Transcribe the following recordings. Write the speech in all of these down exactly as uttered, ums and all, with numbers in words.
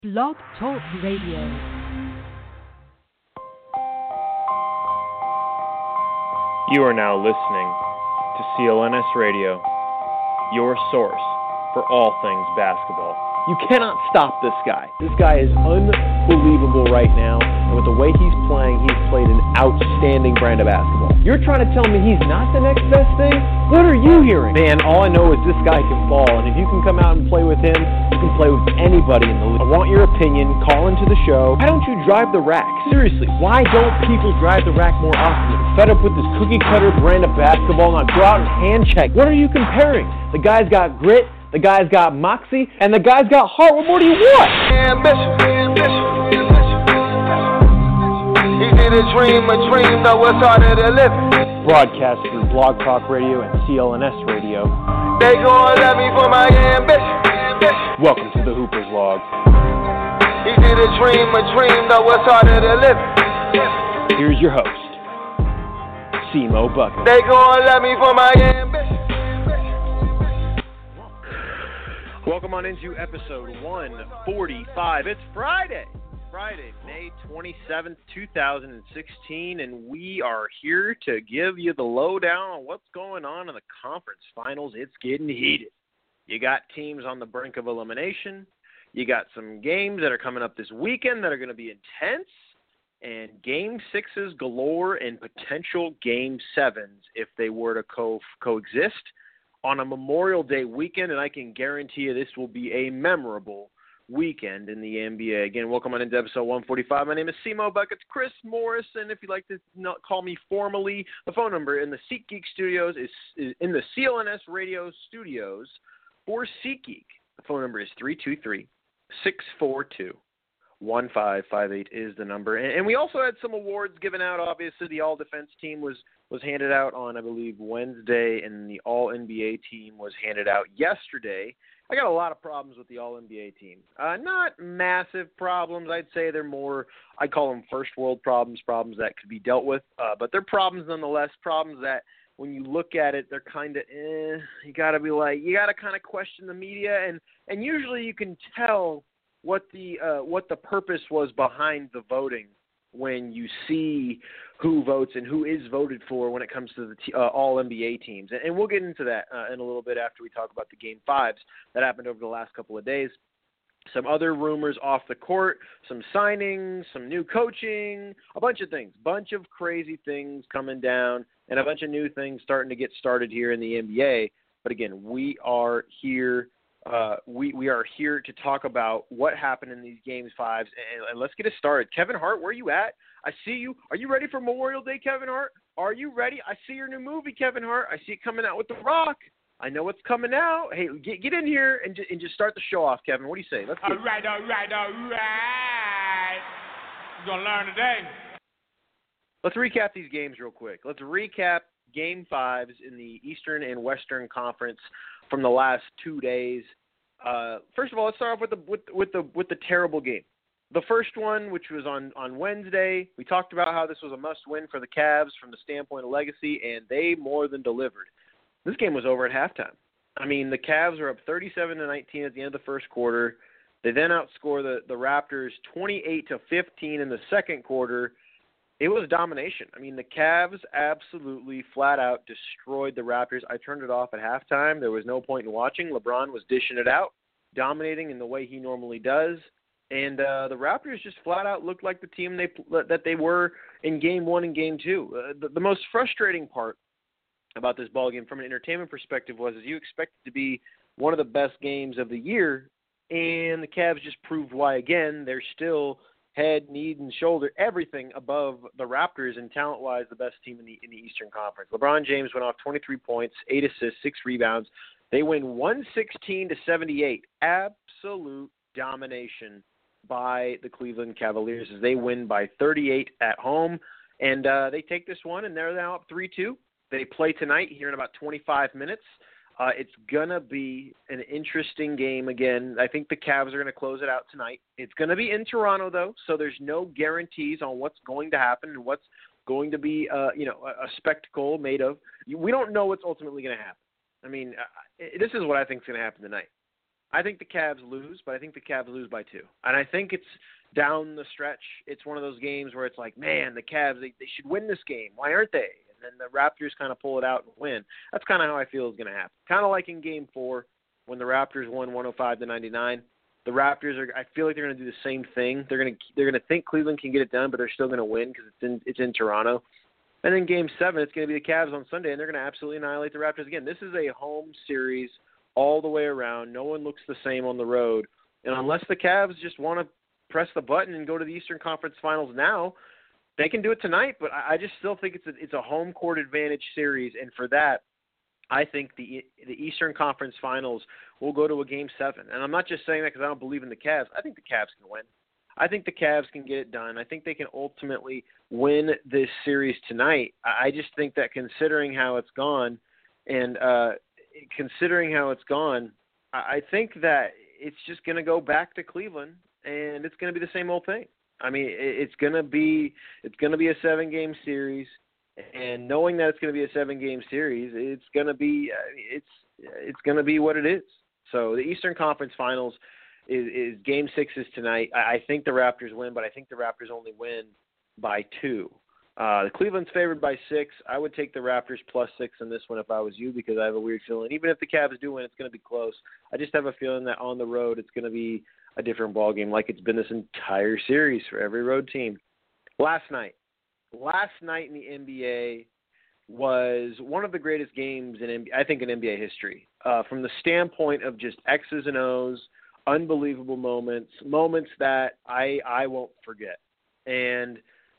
Blog Talk Radio. You are now listening to C L N S Radio, your source for all things basketball. You cannot stop this guy. This guy is unbelievable right now, and with the way he's playing, he's played an outstanding brand of basketball. You're trying to tell me he's not the next best thing? What are you hearing? Man, all I know is this guy can ball, and if you can come out and play with him, you can play with anybody in the league. I want your opinion. Call into the show. Why don't you drive the rack? Seriously, why don't people drive the rack more often? You're fed up with this cookie-cutter brand of basketball. Now go out and hand check. What are you comparing? The guy's got grit. The guy's got moxie, and the guy's got heart. What more do you want? Ambition, ambition, ambition. He did a dream, a dream, though it's harder to live. Broadcast through Blog Talk Radio and C L N S Radio. They gon' love me for my ambition, ambition. Welcome to the Hooper's Log. He did a dream, a dream, though it's harder to live. Here's your host, Simo Bucket. They gon' love me for my ambition. Welcome on into episode one forty-five. It's Friday, Friday, May twenty-seventh, two thousand sixteen, and we are here to give you the lowdown on what's going on in the conference finals. It's getting heated. You got teams on the brink of elimination. You got some games that are coming up this weekend that are going to be intense, and game sixes galore and potential game sevens if they were to co- coexist. On a Memorial Day weekend, and I can guarantee you this will be a memorable weekend in the N B A. Again, welcome on into episode one forty-five. My name is Simo Buckets, Chris Morris, and if you'd like to not call me formally, the phone number in the SeatGeek studios is, is in the C L N S Radio studios for SeatGeek. The phone number is three two three, six four two, one five five eight is the number. And, and we also had some awards given out. Obviously, the All-Defense team was was handed out on, I believe, Wednesday, and the All-N B A team was handed out yesterday. I got a lot of problems with the All-N B A team. Uh, not massive problems. I'd say they're more, I call them first-world problems, problems that could be dealt with. Uh, but they're problems nonetheless, problems that when you look at it, they're kind of, eh, you got to be like, you got to kind of question the media. And, and usually you can tell what the uh, what the purpose was behind the voting when you see who votes and who is voted for when it comes to the t- uh, all-N B A teams. And, and we'll get into that uh, in a little bit after we talk about the Game fives that happened over the last couple of days. Some other rumors off the court, some signings, some new coaching, a bunch of things, bunch of crazy things coming down, and a bunch of new things starting to get started here in the N B A. But again, we are here Uh, we, we are here to talk about what happened in these games fives, and, and let's get it started. Kevin Hart, where are you at? I see you. Are you ready for Memorial Day, Kevin Hart? Are you ready? I see your new movie, Kevin Hart. I see it coming out with The Rock. I know what's coming out. Hey, get get in here and, ju- and just start the show off, Kevin. What do you say? Let's get all right, all right, all right. We're going to learn today. Let's recap these games real quick. Let's recap Game fives in the Eastern and Western Conference from the last two days. Uh, first of all, let's start off with the with, with the with the terrible game. The first one, which was on, on Wednesday, we talked about how this was a must-win for the Cavs from the standpoint of legacy, and they more than delivered. This game was over at halftime. I mean, the Cavs were up thirty-seven to nineteen at the end of the first quarter. They then outscore the, the Raptors twenty-eight to fifteen in the second quarter. It was domination. I mean, the Cavs absolutely flat out destroyed the Raptors. I turned it off at halftime. There was no point in watching. LeBron was dishing it out, dominating in the way he normally does. And uh, the Raptors just flat out looked like the team they that they were in game one and game two. Uh, the, the most frustrating part about this ballgame from an entertainment perspective was is you expect it to be one of the best games of the year, and the Cavs just proved why again. They're still head, knee, and shoulder, everything above the Raptors, and talent-wise, the best team in the in the Eastern Conference. LeBron James went off twenty-three points, eight assists, six rebounds. They win one sixteen to seventy-eight. Absolute domination by the Cleveland Cavaliers as they win by thirty-eight at home. And uh, they take this one, and they're now up three two. They play tonight here in about twenty-five minutes. Uh, it's going to be an interesting game again. I think the Cavs are going to close it out tonight. It's going to be in Toronto, though, so there's no guarantees on what's going to happen and what's going to be uh, you know, a, a spectacle made of. We don't know what's ultimately going to happen. I mean, uh, this is what I think is going to happen tonight. I think the Cavs lose, but I think the Cavs lose by two. And I think it's down the stretch. It's one of those games where it's like, man, the Cavs, they, they should win this game. Why aren't they? And then the Raptors kind of pull it out and win. That's kind of how I feel is going to happen. Kind of like in game four when the Raptors won one oh five to ninety-nine. The Raptors are, I feel like they're going to do the same thing. They're going to they're going to think Cleveland can get it done, but they're still going to win because it's in, it's in Toronto. And then game seven, it's going to be the Cavs on Sunday, and they're going to absolutely annihilate the Raptors again. This is a home series all the way around. No one looks the same on the road. And unless the Cavs just want to press the button and go to the Eastern Conference Finals now, they can do it tonight. But I just still think it's a, it's a home court advantage series. And for that, I think the the Eastern Conference Finals will go to a game seven. And I'm not just saying that because I don't believe in the Cavs. I think the Cavs can win. I think the Cavs can get it done. I think they can ultimately win this series tonight. I just think that considering how it's gone and uh, considering how it's gone, I think that it's just going to go back to Cleveland, and it's going to be the same old thing. I mean, it's going to be it's going to be a seven-game series, and knowing that it's going to be a seven-game series, it's going to be it's it's going to be what it is. So the Eastern Conference Finals is, is Game Six is tonight. I think the Raptors win, but I think the Raptors only win by two. Uh, the Cleveland's favored by six. I would take the Raptors plus six in this one if I was you, because I have a weird feeling. Even if the Cavs do win, it's going to be close. I just have a feeling that on the road it's going to be a different ballgame, like it's been this entire series for every road team. Last night, last night in the N B A was one of the greatest games in N B A, I think in N B A history, uh, from the standpoint of just X's and O's, unbelievable moments, moments that I I won't forget. And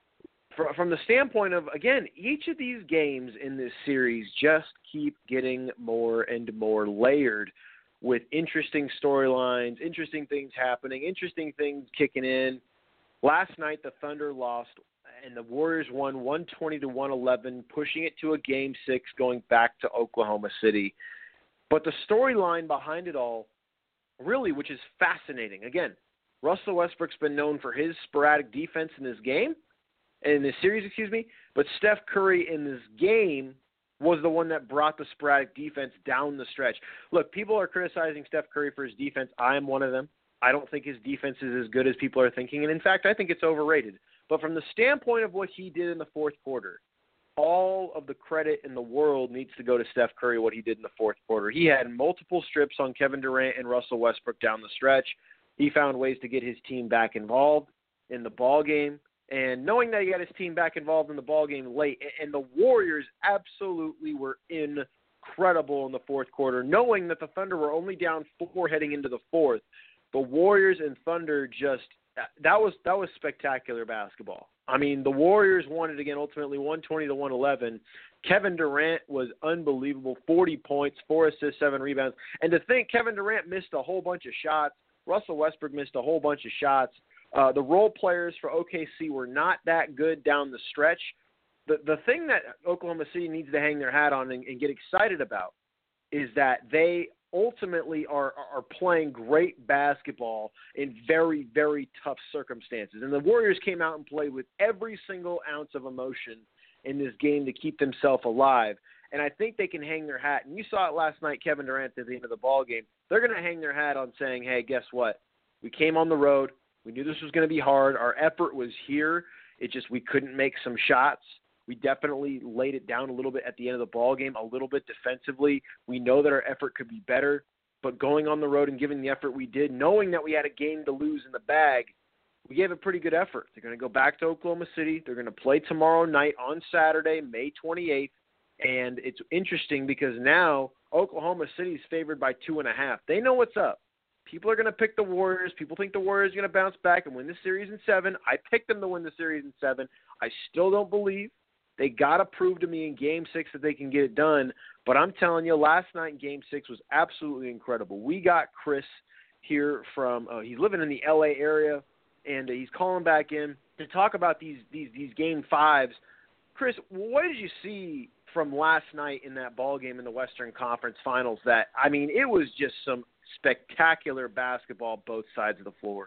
for, from the standpoint of, again, each of these games in this series just keep getting more and more layered with interesting storylines, interesting things happening, interesting things kicking in. Last night, the Thunder lost, and the Warriors won one twenty to one eleven, pushing it to a game six, going back to Oklahoma City. But the storyline behind it all, really, which is fascinating. Again, Russell Westbrook's been known for his sporadic defense in this game, in this series, excuse me, but Steph Curry in this game was the one that brought the sporadic defense down the stretch. Look, people are criticizing Steph Curry for his defense. I am one of them. I don't think his defense is as good as people are thinking, and in fact, I think it's overrated. But from the standpoint of what he did in the fourth quarter, all of the credit in the world needs to go to Steph Curry, what he did in the fourth quarter. He had multiple strips on Kevin Durant and Russell Westbrook down the stretch. He found ways to get his team back involved in the ball game. And knowing that he got his team back involved in the ball game late, and the Warriors absolutely were incredible in the fourth quarter, knowing that the Thunder were only down four heading into the fourth, the Warriors and Thunder just that was that was spectacular basketball. I mean, the Warriors won it again, ultimately one twenty to one eleven. Kevin Durant was unbelievable, forty points, four assists, seven rebounds. And to think Kevin Durant missed a whole bunch of shots, Russell Westbrook missed a whole bunch of shots. Uh, the role players for O K C were not that good down the stretch. The the thing that Oklahoma City needs to hang their hat on and, and get excited about is that they ultimately are are playing great basketball in very, very tough circumstances. And the Warriors came out and played with every single ounce of emotion in this game to keep themselves alive. And I think they can hang their hat. And you saw it last night, Kevin Durant at the end of the ball game. They're going to hang their hat on saying, hey, guess what? We came on the road. We knew this was going to be hard. Our effort was here. It just we couldn't make some shots. We definitely laid it down a little bit at the end of the ball game, a little bit defensively. We know that our effort could be better, but going on the road and giving the effort we did, knowing that we had a game to lose in the bag, we gave a pretty good effort. They're going to go back to Oklahoma City. They're going to play tomorrow night on Saturday, May twenty-eighth, and it's interesting because now Oklahoma City is favored by two and a half. They know what's up. People are going to pick the Warriors. People think the Warriors are going to bounce back and win the series in seven. I picked them to win the series in seven. I still don't believe. They got to prove to me in Game six that they can get it done. But I'm telling you, last night in Game six was absolutely incredible. We got Chris here from uh, – he's living in the L A area, and uh, he's calling back in to talk about these, these, these Game fives. Chris, what did you see from last night in that ball game in the Western Conference Finals that – I mean, it was just some – spectacular basketball both sides of the floor.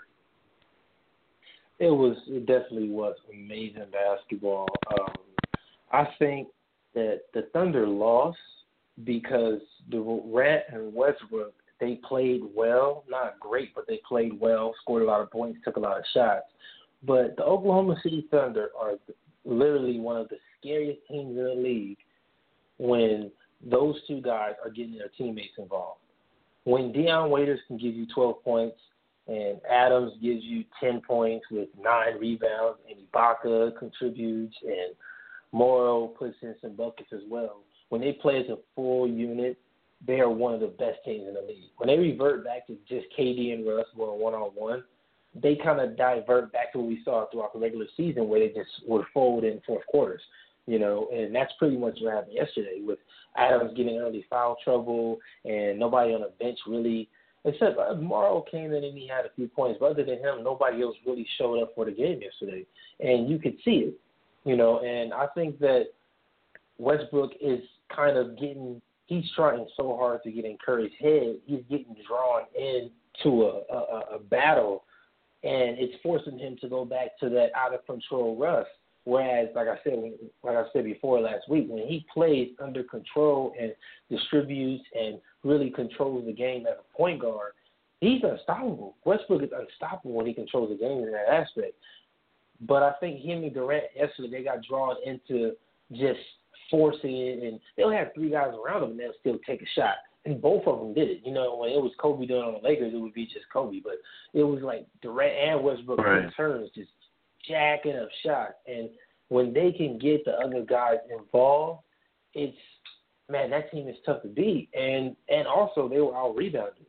It was it definitely was amazing basketball. Um, I think that the Thunder lost because Durant and Westbrook they played well, not great, but they played well, scored a lot of points, took a lot of shots. But the Oklahoma City Thunder are literally one of the scariest teams in the league when those two guys are getting their teammates involved. When Dion Waiters can give you twelve points and Adams gives you ten points with nine rebounds and Ibaka contributes and Morrow puts in some buckets as well, when they play as a full unit, they are one of the best teams in the league. When they revert back to just K D and Russ going one-on-one, they kind of divert back to what we saw throughout the regular season where they just would fold in fourth quarters, you know, and that's pretty much what happened yesterday with Adams getting early foul trouble and nobody on the bench really, except uh, Morrow came in and he had a few points, but other than him, nobody else really showed up for the game yesterday, and you could see it, you know, and I think that Westbrook is kind of getting, he's trying so hard to get in Curry's head, he's getting drawn into a, a, a battle, and it's forcing him to go back to that out-of-control Russ. Whereas, like I said, like I said before last week, when he plays under control and distributes and really controls the game as a point guard, he's unstoppable. Westbrook is unstoppable when he controls the game in that aspect. But I think him and Durant yesterday, they got drawn into just forcing it, and they'll have three guys around them, and they'll still take a shot. And both of them did it. You know, when it was Kobe doing it on the Lakers, it would be just Kobe. But it was like Durant and Westbrook right. in turns just jacking up shots. And when they can get the other guys involved, it's, man, that team is tough to beat. And and also, they were out-rebounded.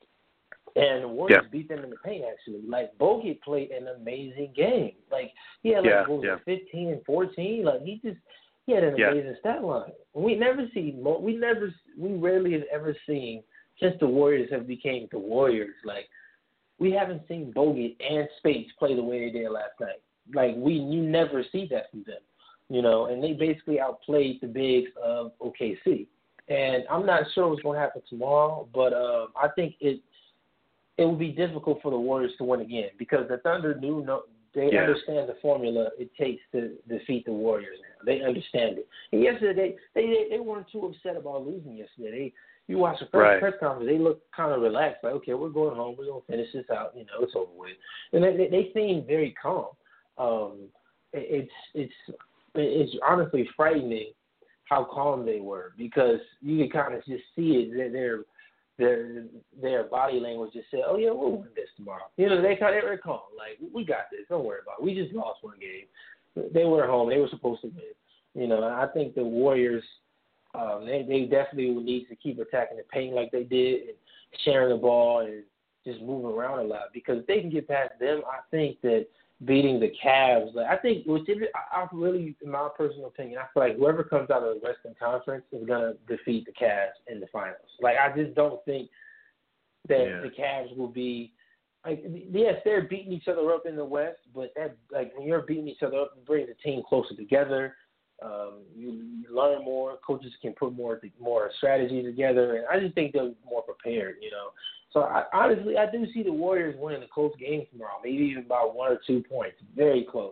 And the Warriors yeah. beat them in the paint, actually. Like, Bogut played an amazing game. Like, he had, like, yeah, what was yeah. it, fifteen and fourteen? Like, he just – He had an yeah. amazing stat line. We never see, we never, we rarely have ever seen, since the Warriors have became the Warriors, like, we haven't seen Bogut and Spates play the way they did last night. Like, we, you never see that from them, you know, and they basically outplayed the bigs of O K C. And I'm not sure what's going to happen tomorrow, but um, I think it, it will be difficult for the Warriors to win again because the Thunder knew no, they yeah. understand the formula it takes to defeat the Warriors now. They understand it. And yesterday, they, they they weren't too upset about losing yesterday. They, you watch the first right. press conference, they look kind of relaxed, like, okay, we're going home. We're going to finish this out. You know, it's over with. And they, they, they seem very calm. Um, it, it's, it's, it's honestly frightening how calm they were because you can kind of just see it. They're, they're Their their body language just said, "Oh yeah, we'll win this tomorrow." You know, they kind of were calm, like we got this. Don't worry about it. We just lost one game. They were at home. They were supposed to win. You know, and I think the Warriors, um, they they definitely will need to keep attacking the paint like they did and sharing the ball and just moving around a lot because if they can get past them, I think that beating the Cavs, like I think, which I, I really, in my personal opinion, I feel like whoever comes out of the Western Conference is gonna defeat the Cavs in the finals. Like I just don't think that yeah. the Cavs will be. Like yes, they're beating each other up in the West, but that like when you're beating each other up, it brings the team closer together. Um, you, you learn more. Coaches can put more more strategy together, and I just think they're more prepared. You know. So, I, honestly, I do see the Warriors winning a close game tomorrow, maybe even about one or two points. Very close.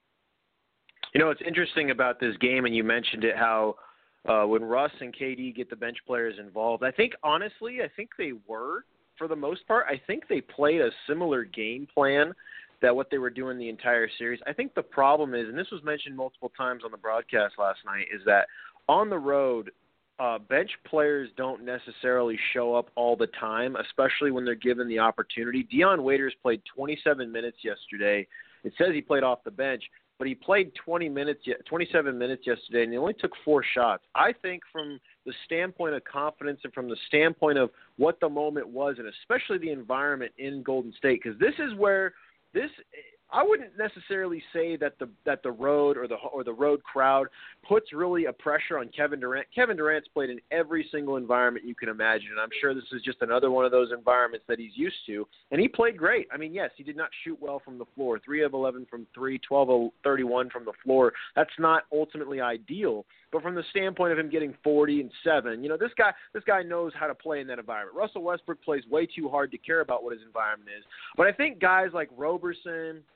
You know, it's interesting about this game, and you mentioned it, how uh, when Russ and K D get the bench players involved, I think, honestly, I think they were, for the most part, I think they played a similar game plan that what they were doing the entire series. I think the problem is, and this was mentioned multiple times on the broadcast last night, is that on the road, Uh, bench players don't necessarily show up all the time, especially when they're given the opportunity. Dion Waiters played twenty-seven minutes yesterday. It says he played off the bench, but he played twenty minutes, twenty-seven minutes yesterday, and he only took four shots. I think from the standpoint of confidence and from the standpoint of what the moment was, and especially the environment in Golden State, because this is where this – I wouldn't necessarily say that the that the road or the or the road crowd puts really a pressure on Kevin Durant. Kevin Durant's played in every single environment you can imagine, and I'm sure this is just another one of those environments that he's used to. And he played great. I mean, yes, he did not shoot well from the floor. three of eleven from three, twelve of thirty-one from the floor. That's not ultimately ideal. But from the standpoint of him getting forty and seven, you know, this guy this guy knows how to play in that environment. Russell Westbrook plays way too hard to care about what his environment is. But I think guys like Roberson,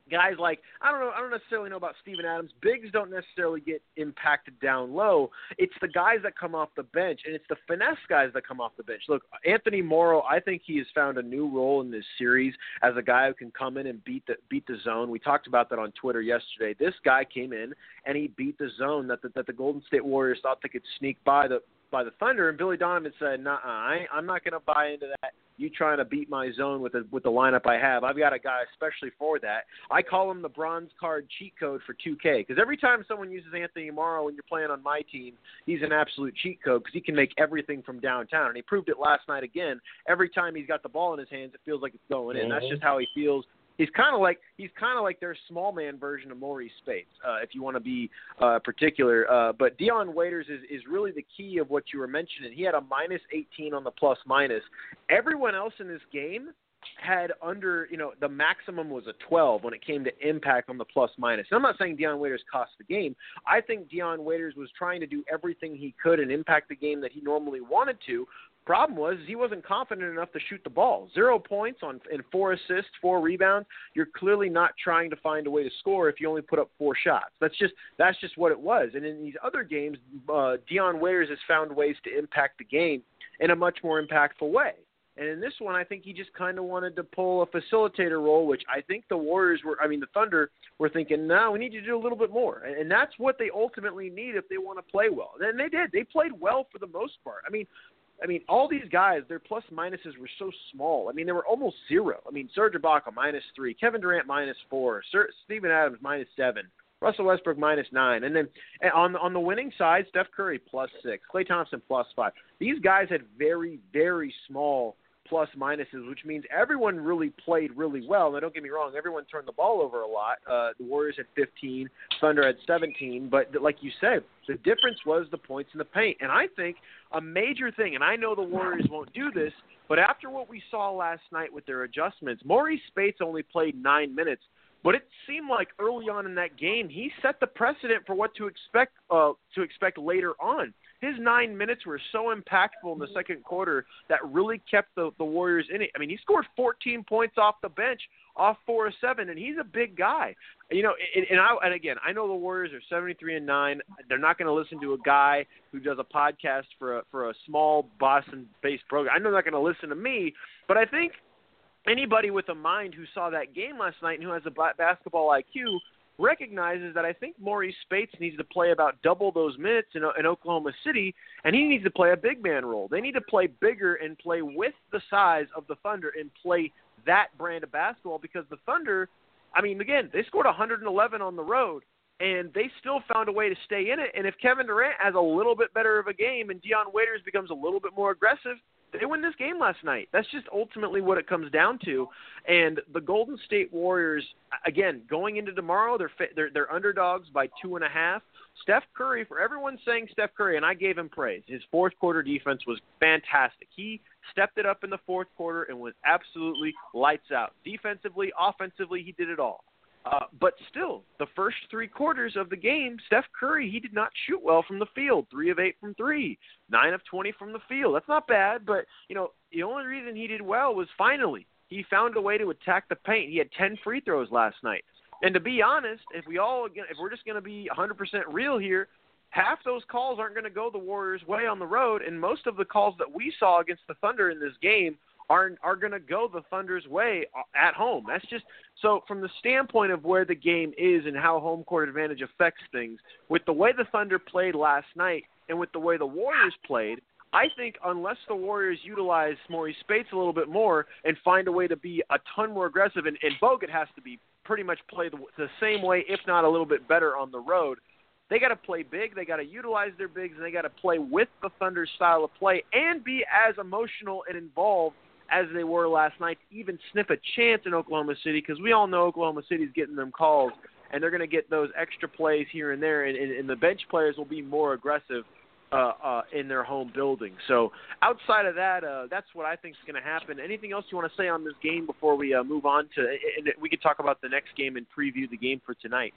guys like, I don't know, I don't necessarily know about Steven Adams. Bigs don't necessarily get impacted down low. It's the guys that come off the bench, and it's the finesse guys that come off the bench. Look, Anthony Morrow, I think he has found a new role in this series as a guy who can come in and beat the beat the zone. We talked about that on Twitter yesterday. This guy came in and he beat the zone that the, that the Golden State Warriors thought they could sneak by the by the Thunder, and Billy Donovan said, "Nah, I, I'm not going to buy into that. You trying to beat my zone with the with the lineup I have. I've got a guy especially for that. I call him the bronze card cheat code for two K, because every time someone uses Anthony Morrow when you're playing on my team, he's an absolute cheat code because he can make everything from downtown, and he proved it last night again. Every time he's got the ball in his hands, it feels like it's going in. Mm-hmm. That's just how he feels. He's kind of like he's kind of like their small man version of Maurice Spates, uh, if you want to be uh, particular. Uh, but Dion Waiters is, is really the key of what you were mentioning. He had a minus eighteen on the plus minus. Everyone else in this game had under, you know, the maximum was a twelve when it came to impact on the plus minus. And I'm not saying Dion Waiters cost the game. I think Dion Waiters was trying to do everything he could and impact the game that he normally wanted to. Problem was he wasn't confident enough to shoot the ball. Zero points on and four assists, four rebounds. You're clearly not trying to find a way to score if you only put up four shots. That's just that's just what it was. And in these other games, uh, Dion Waiters has found ways to impact the game in a much more impactful way. And in this one, I think he just kind of wanted to pull a facilitator role, which I think the Warriors were, I mean, the Thunder were thinking, no, we need to do a little bit more. And, and that's what they ultimately need if they want to play well. And they did. They played well for the most part. I mean, I mean, all these guys, their plus minuses were so small. I mean, they were almost zero. I mean, Serge Ibaka minus three, Kevin Durant minus four, Sir, Steven Adams minus seven, Russell Westbrook minus nine, and then on on the winning side, Steph Curry plus six, Klay Thompson plus five. These guys had very, very small plus minuses, which means everyone really played really well. Now, don't get me wrong, everyone turned the ball over a lot. Uh, the Warriors had fifteen, Thunder had seventeen, but like you said, the difference was the points in the paint. And I think a major thing, and I know the Warriors won't do this, but after what we saw last night with their adjustments, Maurice Spates only played nine minutes, but it seemed like early on in that game he set the precedent for what to expect uh, to expect later on. His nine minutes were so impactful in the second quarter that really kept the, the Warriors in it. I mean, he scored fourteen points off the bench, off four of seven, and he's a big guy. You know, and, and, I, and again, I know the Warriors are seventy-three and nine. They're not going to listen to a guy who does a podcast for a, for a small Boston-based program. I know they're not going to listen to me, but I think anybody with a mind who saw that game last night and who has a basketball I Q recognizes that I think Maurice Spates needs to play about double those minutes in, in Oklahoma City, and he needs to play a big man role. They need to play bigger and play with the size of the Thunder and play that brand of basketball, because the Thunder, I mean, again, they scored one hundred eleven on the road, and they still found a way to stay in it. And if Kevin Durant has a little bit better of a game and Dion Waiters becomes a little bit more aggressive, they win this game last night. That's just ultimately what it comes down to. And the Golden State Warriors, again, going into tomorrow, they're they're, they're underdogs by two and a half. Steph Curry, for everyone saying Steph Curry, and I gave him praise, his fourth quarter defense was fantastic. He stepped it up in the fourth quarter and was absolutely lights out. Defensively, offensively, he did it all. Uh, but still, the first three quarters of the game, Steph Curry, he did not shoot well from the field. Three of eight from three, nine of twenty from the field. That's not bad, but, you know, the only reason he did well was finally he found a way to attack the paint. He had ten free throws last night. And to be honest, if we all, if we're just going to be one hundred percent real here, half those calls aren't going to go the Warriors' way on the road, and most of the calls that we saw against the Thunder in this game are are going to go the Thunder's way at home. That's just so from the standpoint of where the game is and how home court advantage affects things, with the way the Thunder played last night and with the way the Warriors played, I think unless the Warriors utilize Maurice Spates a little bit more and find a way to be a ton more aggressive, and, and Bogut has to be pretty much play the, the same way, if not a little bit better on the road. They got to play big, they got to utilize their bigs, and they got to play with the Thunder's style of play and be as emotional and involved as they were last night to even sniff a chance in Oklahoma City, because we all know Oklahoma City's getting them calls, and they're going to get those extra plays here and there, and, and, and the bench players will be more aggressive uh, uh, in their home building. So outside of that, uh, that's what I think is going to happen. Anything else you want to say on this game before we uh, move on to – and we could talk about the next game and preview the game for tonight?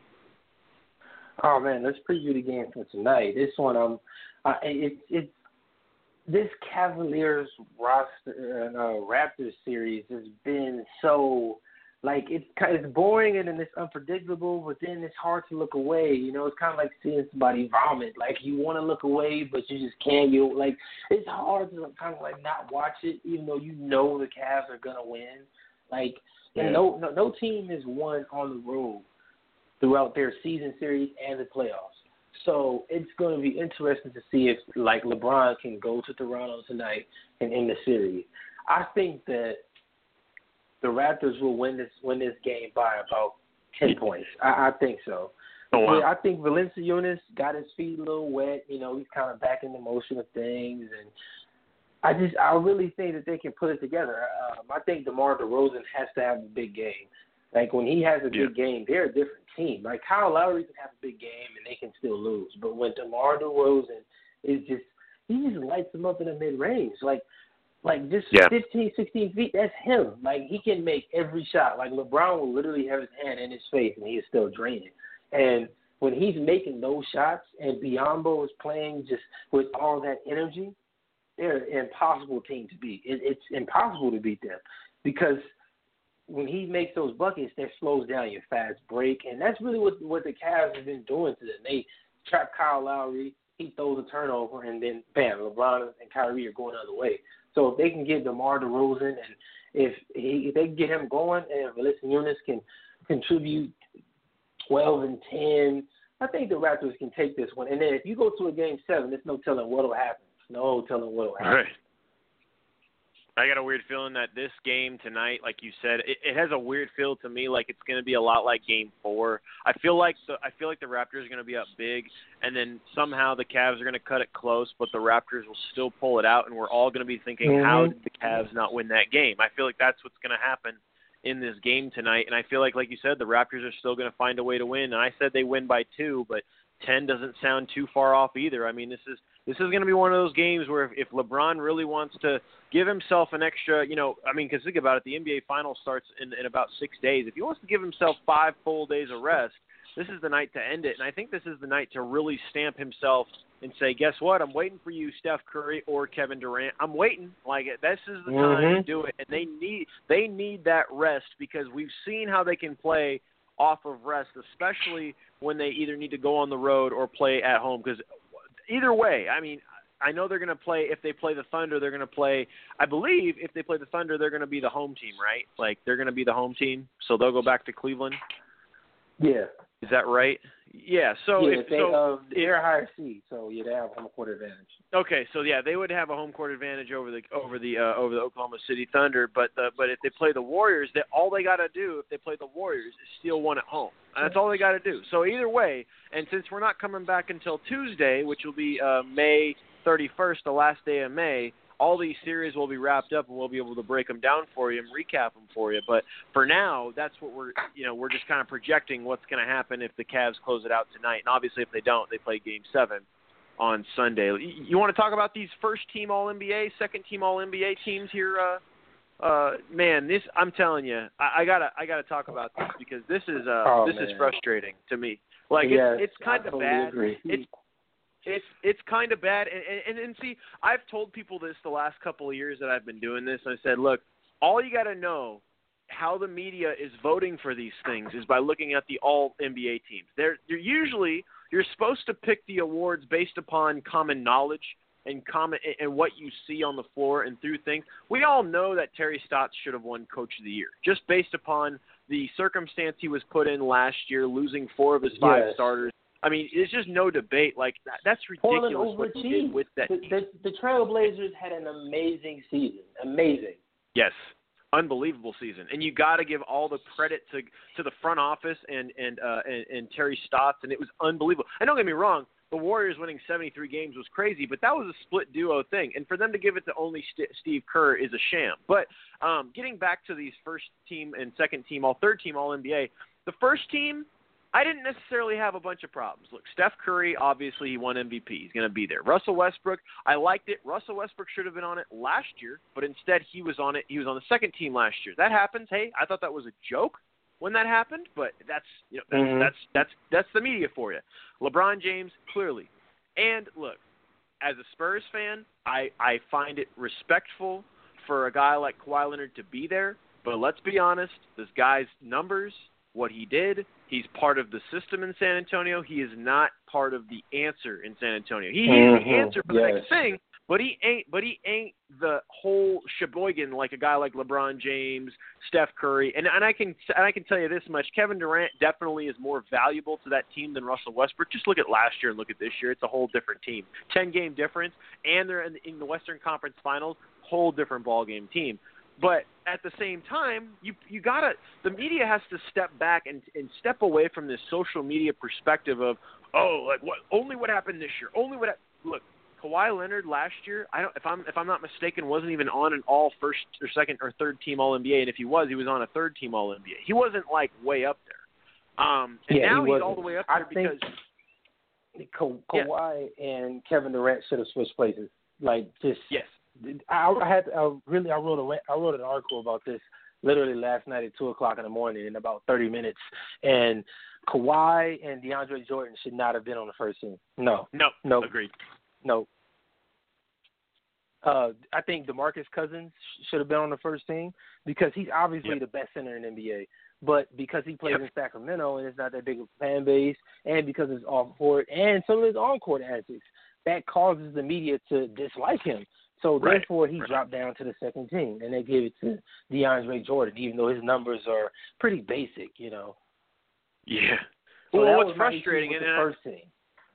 Oh, man, let's preview the game for tonight. This one, um, uh, it, it, this Cavaliers roster, uh, Raptors series has been so like it's kind it's boring and then it's unpredictable, but then it's hard to look away. You know, it's kind of like seeing somebody vomit. Like you want to look away, but you just can't. You like it's hard to kind of like not watch it, even though you know the Cavs are gonna win. Like yeah. and no, no no team has won on the road throughout their season series and the playoffs. So it's going to be interesting to see if like LeBron can go to Toronto tonight and end the series. I think that the Raptors will win this win this game by about ten points. I, I think so. Oh, wow. I think Valanciunas got his feet a little wet. You know, he's kind of back in the motion of things, and I just I really think that they can put it together. Um, I think DeMar DeRozan has to have a big game. Like when he has a big yeah. game, they're a different team. Like Kyle Lowry can have a big game and they can still lose, but when DeMar DeRozan is just he just lights them up in the mid range, like. Like, just yeah. fifteen, sixteen feet, that's him. Like, he can make every shot. Like, LeBron will literally have his hand in his face, and he is still draining. And when he's making those shots and Biyombo is playing just with all that energy, they're an impossible team to beat. It, it's impossible to beat them because when he makes those buckets, that slows down your fast break. And that's really what, what the Cavs have been doing to them. They trap Kyle Lowry, he throws a turnover, and then, bam, LeBron and Kyrie are going the other way. So if they can get DeMar DeRozan and if he if they can get him going and Valanciunas can contribute twelve and ten, I think the Raptors can take this one. And then if you go to a game seven, there's no telling what will happen. No telling what will happen. Right. I got a weird feeling that this game tonight, like you said, it, it has a weird feel to me, like it's going to be a lot like Game Four. I feel like the I feel like the Raptors are going to be up big, and then somehow the Cavs are going to cut it close, but the Raptors will still pull it out, and we're all going to be thinking, mm-hmm. how did the Cavs not win that game? I feel like that's what's going to happen in this game tonight, and I feel like, like you said, the Raptors are still going to find a way to win. And I said they win by two, but ten doesn't sound too far off either. I mean, this is this is going to be one of those games where if, if LeBron really wants to give himself an extra, you know, I mean, because think about it, the N B A Finals starts in, in about six days. If he wants to give himself five full days of rest, this is the night to end it. And I think this is the night to really stamp himself and say, guess what? I'm waiting for you, Steph Curry or Kevin Durant. I'm waiting. Like, this is the time mm-hmm. to do it. And they need they need that rest because we've seen how they can play off of rest, especially when they either need to go on the road or play at home. Because either way, I mean, I know they're going to play, if they play the Thunder, they're going to play, I believe if they play the Thunder, they're going to be the home team, right? Like, they're going to be the home team, so they'll go back to Cleveland? Yeah. Is that right? Yeah, so yeah, if they, so, uh, they're a higher seed, so yeah, they have home court advantage. Okay, so yeah, they would have a home court advantage over the over the uh, over the Oklahoma City Thunder, but the, but if they play the Warriors, that all they got to do if they play the Warriors is steal one at home. And that's all they got to do. So either way, and since we're not coming back until Tuesday, which will be uh, May thirty-first, the last day of May, all these series will be wrapped up, and we'll be able to break them down for you and recap them for you. But for now, that's what we're, you know, we're just kind of projecting what's going to happen if the Cavs close it out tonight. And obviously, if they don't, they play Game Seven on Sunday. You, you want to talk about these first-team All N B A, second-team All N B A teams here? Uh, uh, man, this I'm telling you, I, I gotta, I gotta talk about this because this is, uh, oh, this man. is frustrating to me. Like yes, it's, it's kind of totally bad. Agree. It's It's it's kind of bad, and, and and see, I've told people this the last couple of years that I've been doing this. I said, look, all you got to know how the media is voting for these things is by looking at the all N B A teams. They're they're usually you're supposed to pick the awards based upon common knowledge and common and what you see on the floor and through things. We all know that Terry Stotts should have won Coach of the Year just based upon the circumstance he was put in last year, losing four of his five yes. starters. I mean, it's just no debate. Like, that, that's ridiculous what he did with that the, team. the, the Trailblazers had an amazing season. Amazing. Yes. Unbelievable season. And you got to give all the credit to to the front office and and, uh, and and Terry Stotts, and it was unbelievable. And don't get me wrong, the Warriors winning seventy-three games was crazy, but that was a split duo thing. And for them to give it to only St- Steve Kerr is a sham. But um, getting back to these first team and second team, all third team, all N B A, the first team, I didn't necessarily have a bunch of problems. Look, Steph Curry, obviously he won M V P. He's going to be there. Russell Westbrook, I liked it. Russell Westbrook should have been on it last year, but instead he was on it. He was on the second team last year. That happens. Hey, I thought that was a joke when that happened, but that's you know that's mm-hmm. that's that's that's the media for you. LeBron James, clearly. And look, as a Spurs fan, I I find it respectful for a guy like Kawhi Leonard to be there. But let's be honest, this guy's numbers, what he did, he's part of the system in San Antonio. He is not part of the answer in San Antonio. He mm-hmm. is the answer for the yes. next thing, but he ain't but he ain't the whole sheboygan like a guy like LeBron James, Steph Curry. And and I can and I can tell you this much, Kevin Durant definitely is more valuable to that team than Russell Westbrook. Just look at last year and look at this year. It's a whole different team. ten game difference, and they're in, in the Western Conference Finals, whole different ballgame team. But at the same time, you you gotta the media has to step back and, and step away from this social media perspective of, oh, like what only what happened this year, only what look. Kawhi Leonard last year, I don't if I'm if I'm not mistaken, wasn't even on an all first or second or third team All N B A, and if he was, he was on a third team All N B A. He wasn't like way up there. Um, and yeah, now he he's all the way up there I because think Ka- Kawhi yeah. and Kevin Durant should have switched places. Like just yes. I, I had I really I wrote a I wrote an article about this literally last night at two o'clock in the morning in about thirty minutes, and Kawhi and DeAndre Jordan should not have been on the first team. No, no, no, agreed. No. Uh, I think DeMarcus Cousins should have been on the first team because he's obviously yep. the best center in the N B A. But because he plays yep. in Sacramento and it's not that big of a fan base, and because it's off-court and some of his on-court antics, that causes the media to dislike him. So, right. therefore, he right. dropped down to the second team, and they gave it to DeAndre Jordan, even though his numbers are pretty basic, you know. Yeah. So well, that what's was my frustrating issue with and the I, first team.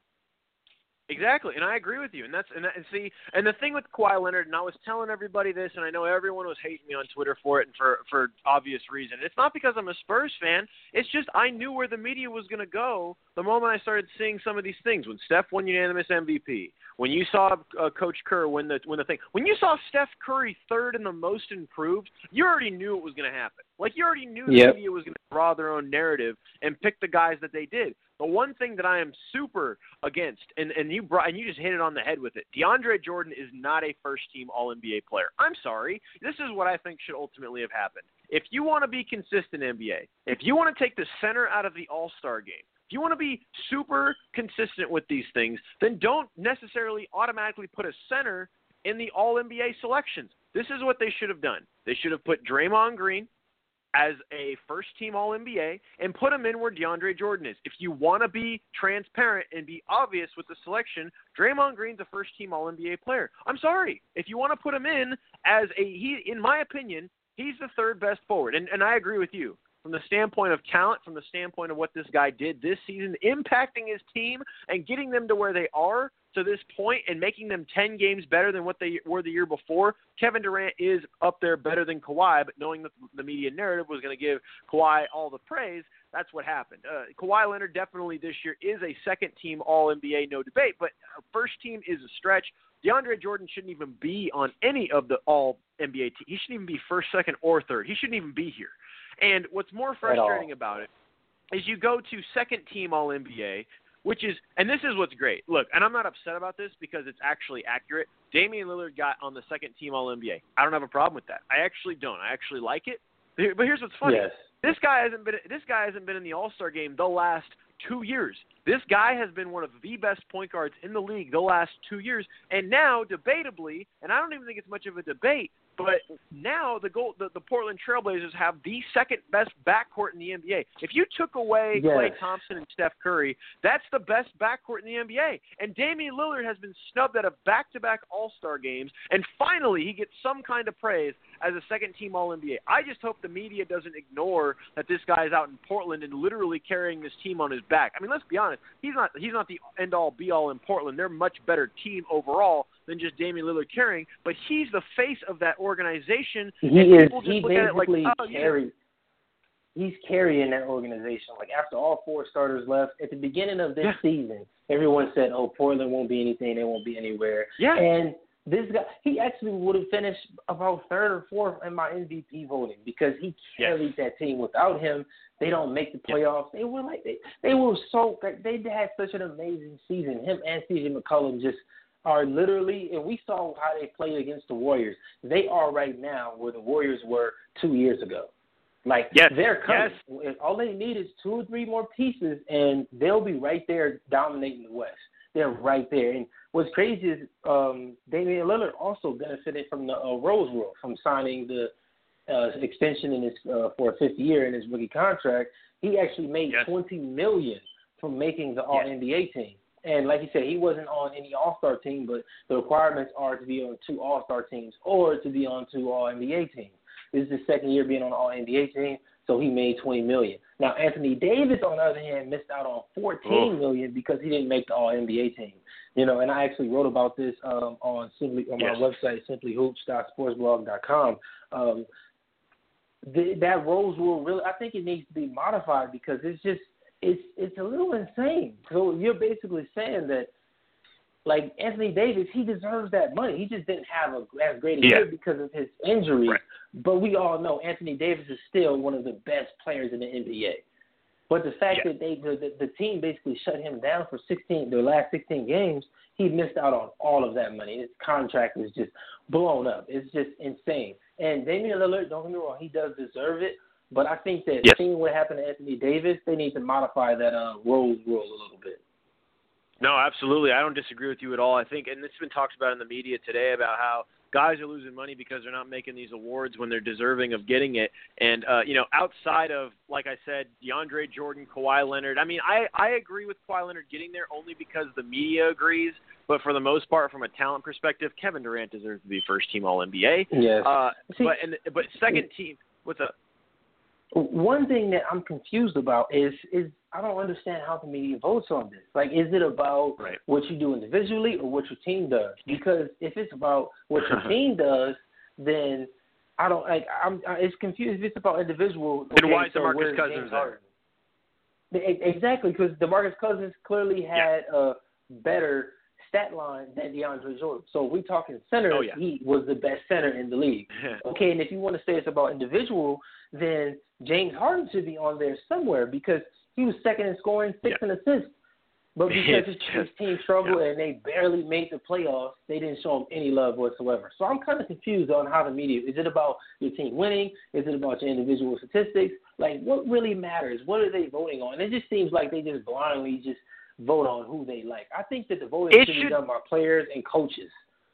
Exactly, and I agree with you. And that's and, that, and see, and the thing with Kawhi Leonard, and I was telling everybody this, and I know everyone was hating me on Twitter for it, and for for obvious reason. It's not because I'm a Spurs fan. It's just I knew where the media was going to go the moment I started seeing some of these things. When Steph won unanimous M V P, when you saw uh, Coach Kerr win the win the thing, when you saw Steph Curry third in the most improved, you already knew it was going to happen. Like you already knew the yep. media was going to draw their own narrative and pick the guys that they did. The one thing that I am super against, and, and you brought, and you just hit it on the head with it, DeAndre Jordan is not a first-team All N B A player. I'm sorry. This is what I think should ultimately have happened. If you want to be consistent N B A, if you want to take the center out of the All-Star game, if you want to be super consistent with these things, then don't necessarily automatically put a center in the All N B A selections. This is what they should have done. They should have put Draymond Green as a first-team All N B A and put him in where DeAndre Jordan is. If you want to be transparent and be obvious with the selection, Draymond Green's a first-team All N B A player. I'm sorry. If you want to put him in as a – he, in my opinion, he's the third best forward. And, and I agree with you. From the standpoint of talent, from the standpoint of what this guy did this season, impacting his team and getting them to where they are to this point and making them ten games better than what they were the year before, Kevin Durant is up there better than Kawhi, but knowing that the media narrative was going to give Kawhi all the praise, that's what happened. Uh, Kawhi Leonard definitely this year is a second-team All N B A, no debate, but first team is a stretch. DeAndre Jordan shouldn't even be on any of the All N B A teams. He shouldn't even be first, second, or third. He shouldn't even be here. And what's more frustrating about it is you go to second-team All N B A, which is – and this is what's great. Look, and I'm not upset about this because it's actually accurate. Damian Lillard got on the second-team All N B A. I don't have a problem with that. I actually don't. I actually like it. But here's what's funny. Yes. This guy hasn't been – this guy hasn't been in the All-Star game the last two years. This guy has been one of the best point guards in the league the last two years. And now, debatably, and I don't even think it's much of a debate, but now the, goal, the the Portland Trailblazers have the second best backcourt in the N B A. If you took away yes. Klay Thompson and Steph Curry, that's the best backcourt in the N B A. And Damian Lillard has been snubbed out of back-to-back All-Star games, and finally he gets some kind of praise as a second-team All N B A. I just hope the media doesn't ignore that this guy is out in Portland and literally carrying this team on his back. I mean, let's be honest. He's not he's not the end-all, be-all in Portland. They're a much better team overall than just Damian Lillard carrying, but he's the face of that organization. He and is. people just He look at it like, basically oh, carries. He's carrying that organization. Like after all four starters left at the beginning of this yeah. season, everyone said, "Oh, Portland won't be anything. They won't be anywhere." Yeah. And this guy, he actually would have finished about third or fourth in my M V P voting because he carried yes. that team. Without him, they don't make the playoffs. Yes. They were like they, they were so they had such an amazing season. Him and C J McCollum just are literally, and we saw how they played against the Warriors. They are right now where the Warriors were two years ago. Like, yes. they're coming. Yes. All they need is two or three more pieces, and they'll be right there dominating the West. They're right there. And what's crazy is um, Damian Lillard also benefited from the uh, Rose Rule, from signing the uh, extension in his uh, for a fifth year in his rookie contract, he actually made yes. twenty million dollars from making the All N B A yes. team. And like you said, he wasn't on any All-Star team, but the requirements are to be on two All-Star teams or to be on two All N B A teams. This is his second year being on the All N B A team, so he made twenty million dollars. Now, Anthony Davis, on the other hand, missed out on fourteen million dollars because he didn't make the All N B A team. You know, and I actually wrote about this um, on simply on yes. my website, simply hoops dot sportsblog dot com. Um, the, that Rose Rule really, I think it needs to be modified because it's just it's it's a little insane. So you're basically saying that, like, Anthony Davis, he deserves that money. He just didn't have a as great a yeah. year because of his injuries. Right. But we all know Anthony Davis is still one of the best players in the N B A. But the fact yeah. that they the, the, the team basically shut him down for sixteen their last sixteen games, he missed out on all of that money. His contract was just blown up. It's just insane. And Damian Lillard, don't get me wrong, he does deserve it. But I think that yes. seeing what happened to Anthony Davis, they need to modify that uh, Rose Rule a little bit. No, absolutely. I don't disagree with you at all. I think, and this has been talked about in the media today about how guys are losing money because they're not making these awards when they're deserving of getting it. And, uh, you know, outside of, like I said, DeAndre Jordan, Kawhi Leonard, I mean, I, I agree with Kawhi Leonard getting there only because the media agrees. But for the most part, from a talent perspective, Kevin Durant deserves to be first-team All N B A. Yes. Uh, See, but, and, but second team, what's up? One thing that I'm confused about is is I don't understand how the media votes on this. Like, is it about right. what you do individually or what your team does? Because if it's about what your team does, then I don't like. I'm. I, it's confused. If it's about individual, then okay, why is so DeMarcus Cousins there? Exactly, because DeMarcus Cousins clearly had yeah. a better stat line than DeAndre Jordan. So if we're talking center, oh, yeah. he was the best center in the league. Okay, and if you want to say it's about individual, then James Harden should be on there somewhere because he was second in scoring, sixth yeah. in assists. But because his, his team struggled yeah. and they barely made the playoffs, they didn't show him any love whatsoever. So I'm kind of confused on how the media – is it about your team winning? Is it about your individual statistics? Like, what really matters? What are they voting on? It just seems like they just blindly just vote on who they like. I think that the voting should, should be done by players and coaches.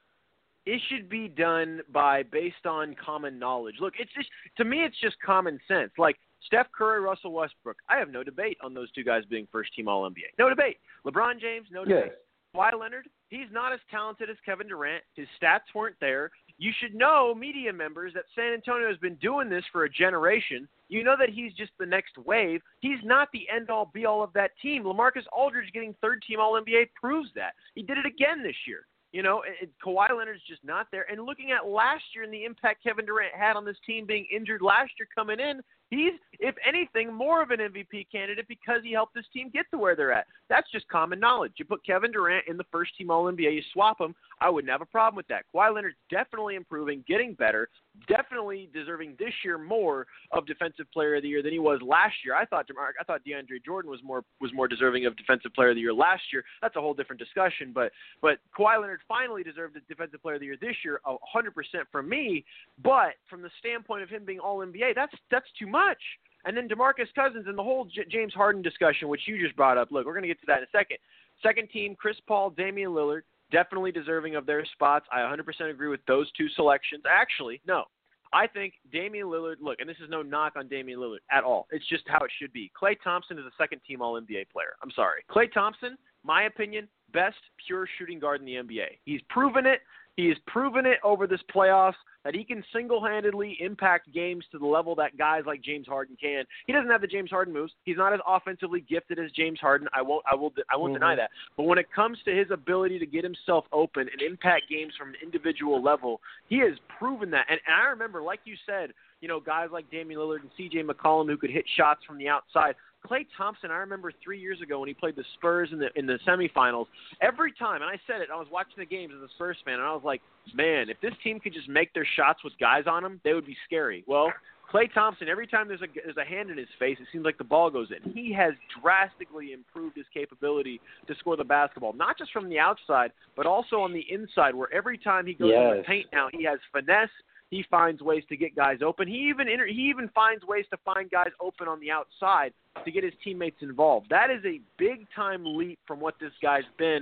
It should be done by based on common knowledge. Look, it's just to me, it's just common sense. Like Steph Curry, Russell Westbrook, I have no debate on those two guys being first-team All N B A. No debate. LeBron James, no debate. Yes. Kawhi Leonard, he's not as talented as Kevin Durant. His stats weren't there. You should know, media members, that San Antonio has been doing this for a generation. You know that he's just the next wave. He's not the end-all, be-all of that team. LaMarcus Aldridge getting third-team All N B A proves that. He did it again this year. You know, it, Kawhi Leonard's just not there. And looking at last year and the impact Kevin Durant had on this team being injured last year coming in, he's, if anything, more of an M V P candidate because he helped this team get to where they're at. That's just common knowledge. You put Kevin Durant in the first-team All N B A, you swap him, I wouldn't have a problem with that. Kawhi Leonard's definitely improving, getting better, definitely deserving this year more of Defensive Player of the Year than he was last year. I thought DeMar- I thought DeAndre Jordan was more was more deserving of Defensive Player of the Year last year. That's a whole different discussion. But but Kawhi Leonard finally deserved the Defensive Player of the Year this year, one hundred percent from me. But from the standpoint of him being All N B A, that's that's too much. And then DeMarcus Cousins and the whole J- James Harden discussion, which you just brought up. Look, we're going to get to that in a second. Second team, Chris Paul, Damian Lillard, definitely deserving of their spots. I one hundred percent agree with those two selections. Actually, no. I think Damian Lillard, look, and this is no knock on Damian Lillard at all. It's just how it should be. Klay Thompson is a second-team All N B A player. I'm sorry. Klay Thompson, my opinion, best pure shooting guard in the N B A. He's proven it. He has proven it over this playoffs that he can single-handedly impact games to the level that guys like James Harden can. He doesn't have the James Harden moves. He's not as offensively gifted as James Harden. I won't I will I won't mm-hmm. deny that. But when it comes to his ability to get himself open and impact games from an individual level, he has proven that. And, and I remember, like you said, you know, guys like Damian Lillard and C J McCollum who could hit shots from the outside. Klay Thompson, I remember three years ago when he played the Spurs in the in the semifinals, every time, and I said it, I was watching the games as a Spurs fan, and I was like, man, if this team could just make their shots with guys on them, they would be scary. Well, Klay Thompson, every time there's a, there's a hand in his face, it seems like the ball goes in. He has drastically improved his capability to score the basketball, not just from the outside, but also on the inside, where every time he goes yes. in the paint now, he has finesse. He finds ways to get guys open. He even inter- he even finds ways to find guys open on the outside to get his teammates involved. That is a big-time leap from what this guy's been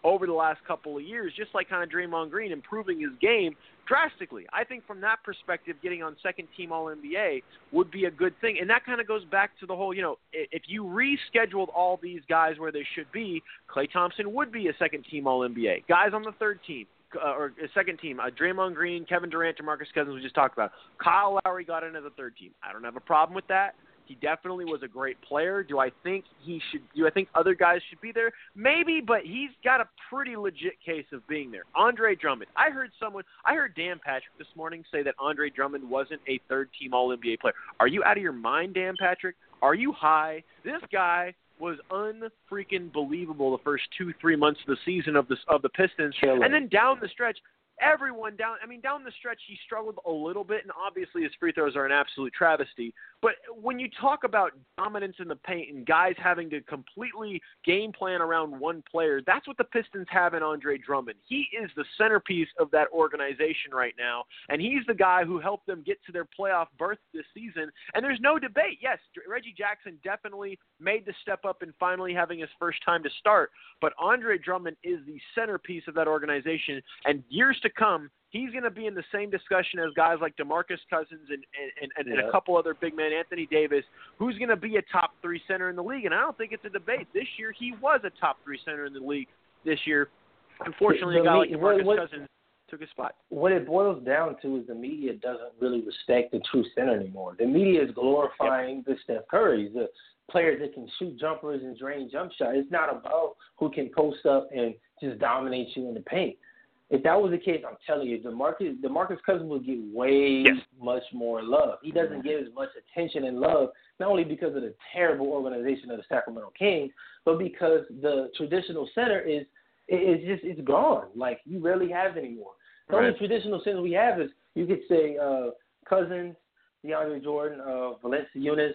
over the last couple of years, just like kind of Draymond Green, improving his game drastically. I think from that perspective, getting on second-team All N B A would be a good thing. And that kind of goes back to the whole, you know, if you rescheduled all these guys where they should be, Klay Thompson would be a second-team All N B A. Guys on the third team, uh, or a second team, uh, Draymond Green, Kevin Durant, DeMarcus Cousins we just talked about. Kyle Lowry got in as a third team. I don't have a problem with that. He definitely was a great player. Do I think he should? Do I think other guys should be there? Maybe, but he's got a pretty legit case of being there. Andre Drummond. I heard someone. I heard Dan Patrick this morning say that Andre Drummond wasn't a third-team All N B A player. Are you out of your mind, Dan Patrick? Are you high? This guy was unfreaking believable the first two, three months of the season of the of the Pistons, Killing. And then down the stretch. Everyone down, I mean, down the stretch, he struggled a little bit, and obviously his free throws are an absolute travesty. But when you talk about dominance in the paint and guys having to completely game plan around one player, that's what the Pistons have in Andre Drummond. He is the centerpiece of that organization right now, and he's the guy who helped them get to their playoff berth this season. And there's no debate. Yes, Reggie Jackson definitely made the step up in finally having his first time to start, but Andre Drummond is the centerpiece of that organization, and years to come, he's going to be in the same discussion as guys like DeMarcus Cousins and, and, and, yeah. and a couple other big men, Anthony Davis, who's going to be a top three center in the league. And I don't think it's a debate. This year, he was a top three center in the league this year. Unfortunately, a guy like DeMarcus what, Cousins took his spot. What it boils down to is the media doesn't really respect the true center anymore. The media is glorifying yep. the Steph Currys, the players that can shoot jumpers and drain jump shots. It's not about who can post up and just dominate you in the paint. If that was the case, I'm telling you, DeMarcus, DeMarcus Cousins would get way yes. much more love. He doesn't get as much attention and love, not only because of the terrible organization of the Sacramento Kings, but because the traditional center is is just it's gone. Like, you rarely have anymore. The right. only traditional center we have is, you could say, uh, Cousins, DeAndre Jordan, uh, Valanciunas,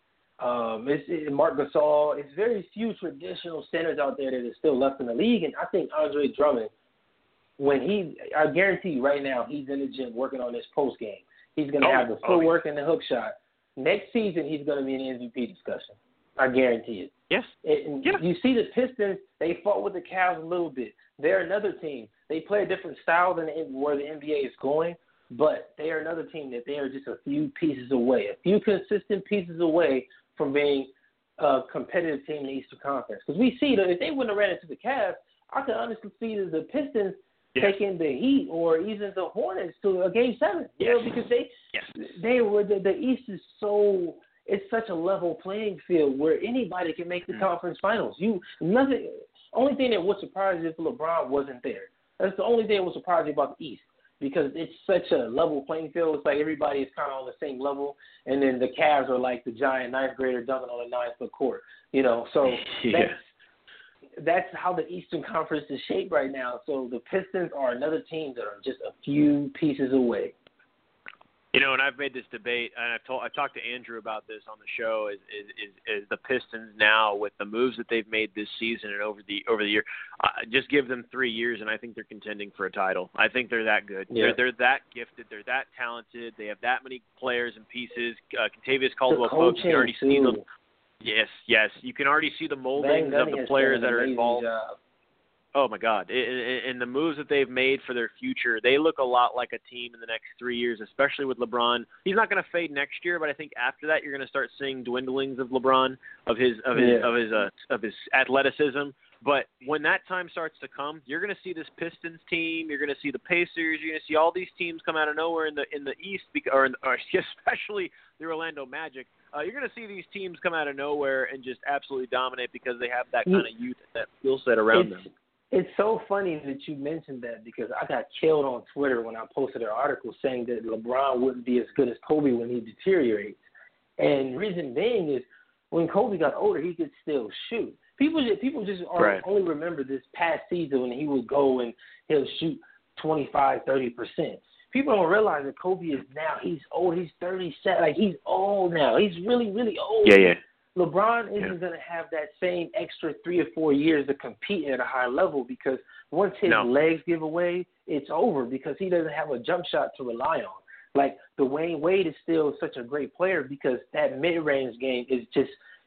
um, it's, it, Marc Gasol. It's very few traditional centers out there that are still left in the league, and I think Andre Drummond, when he, I guarantee you right now, he's in the gym working on his post game. He's going to oh, have the oh, footwork and the hook shot. Next season, he's going to be in the M V P discussion. I guarantee it. Yes. And yeah. You see the Pistons, they fought with the Cavs a little bit. They're another team. They play a different style than where the N B A is going, but they are another team that they are just a few pieces away, a few consistent pieces away from being a competitive team in the Eastern Conference. Because we see that if they wouldn't have ran into the Cavs, I could honestly see that the Pistons yes. taking the Heat or even the Hornets to a game seven. You yes. know, because they yes. they were the, the East is so it's such a level playing field where anybody can make the mm-hmm. conference finals. You nothing. Only thing that would surprise you if LeBron wasn't there. That's the only thing that would surprise you about the East, because it's such a level playing field. It's like everybody is kind of on the same level, and then the Cavs are like the giant ninth grader dunking on a nine foot court. You know, so yeah. that's that's how the Eastern Conference is shaped right now. So the Pistons are another team that are just a few pieces away. You know, and I've made this debate, and I've told, I've talked to Andrew about this on the show. Is, is is is the Pistons now, with the moves that they've made this season and over the over the year, uh, just give them three years, and I think they're contending for a title. I think they're that good. Yeah. They're they're that gifted. They're that talented. They have that many players and pieces. Uh, Contavious Caldwell-Pope, you can already too. see them. Yes, yes, you can already see the moldings of the players that are involved. Job. Oh, my God. And the moves that they've made for their future, they look a lot like a team in the next three years, especially with LeBron. He's not going to fade next year, but I think after that you're going to start seeing dwindlings of LeBron, of his of his yeah. of his uh, of his athleticism. But when that time starts to come, you're going to see this Pistons team. You're going to see the Pacers. You're going to see all these teams come out of nowhere in the in the East, or, in, or especially the Orlando Magic. Uh, you're going to see these teams come out of nowhere and just absolutely dominate because they have that kind of youth and that skill set around it's, them. It's so funny that you mentioned that, because I got killed on Twitter when I posted an article saying that LeBron wouldn't be as good as Kobe when he deteriorates. And the reason being is when Kobe got older, he could still shoot. People just, people just right. only remember this past season when he would go and he'll shoot twenty-five, thirty percent. People don't realize that Kobe is now, he's old, he's thirty-seven, like he's old now. He's really, really old. Yeah, yeah. LeBron isn't yeah. going to have that same extra three or four years to compete at a high level, because once his no. legs give away, it's over, because he doesn't have a jump shot to rely on. Like, Dwayne Wade is still such a great player because that mid-range game is just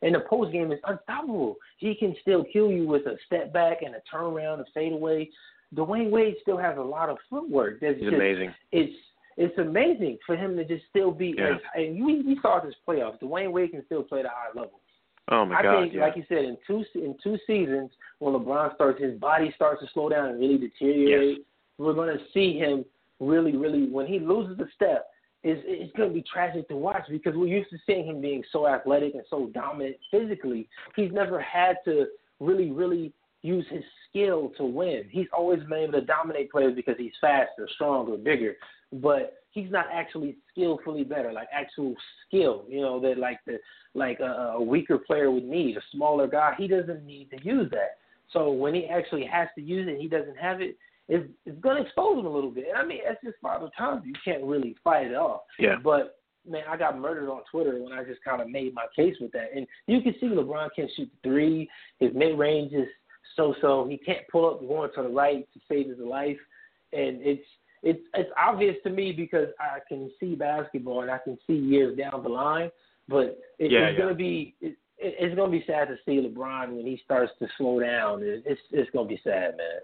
in the post game is unstoppable. He can still kill you with a step back and a turnaround, a fadeaway. Dwayne Wade still has a lot of footwork. That's He's just, amazing. It's it's amazing for him to just still be. Yeah. Like, and we, we saw this playoffs. Dwayne Wade can still play at a high level. Oh my I God! think, yeah. like you said, in two in two seasons, when LeBron starts, his body starts to slow down and really deteriorate. Yes. We're going to see him really, really. When he loses a step, it's, it's going to be tragic to watch because we're used to seeing him being so athletic and so dominant physically. He's never had to really, really use his skill to win. He's always been able to dominate players because he's faster, stronger, bigger. But he's not actually skillfully better, like actual skill, you know, that like the like a, a weaker player would need, a smaller guy. He doesn't need to use that. So when he actually has to use it, he doesn't have it. It's, it's going to expose him a little bit. And I mean, that's just Father Time. You can't really fight it off. Yeah. But man, I got murdered on Twitter when I just kind of made my case with that. And you can see LeBron can't shoot the three. His mid range is so-so. He can't pull up going to the right to save his life. And it's it's it's obvious to me because I can see basketball and I can see years down the line. But it, yeah, it's yeah. going to be it, it's going to be sad to see LeBron when he starts to slow down. It, it's it's going to be sad, man.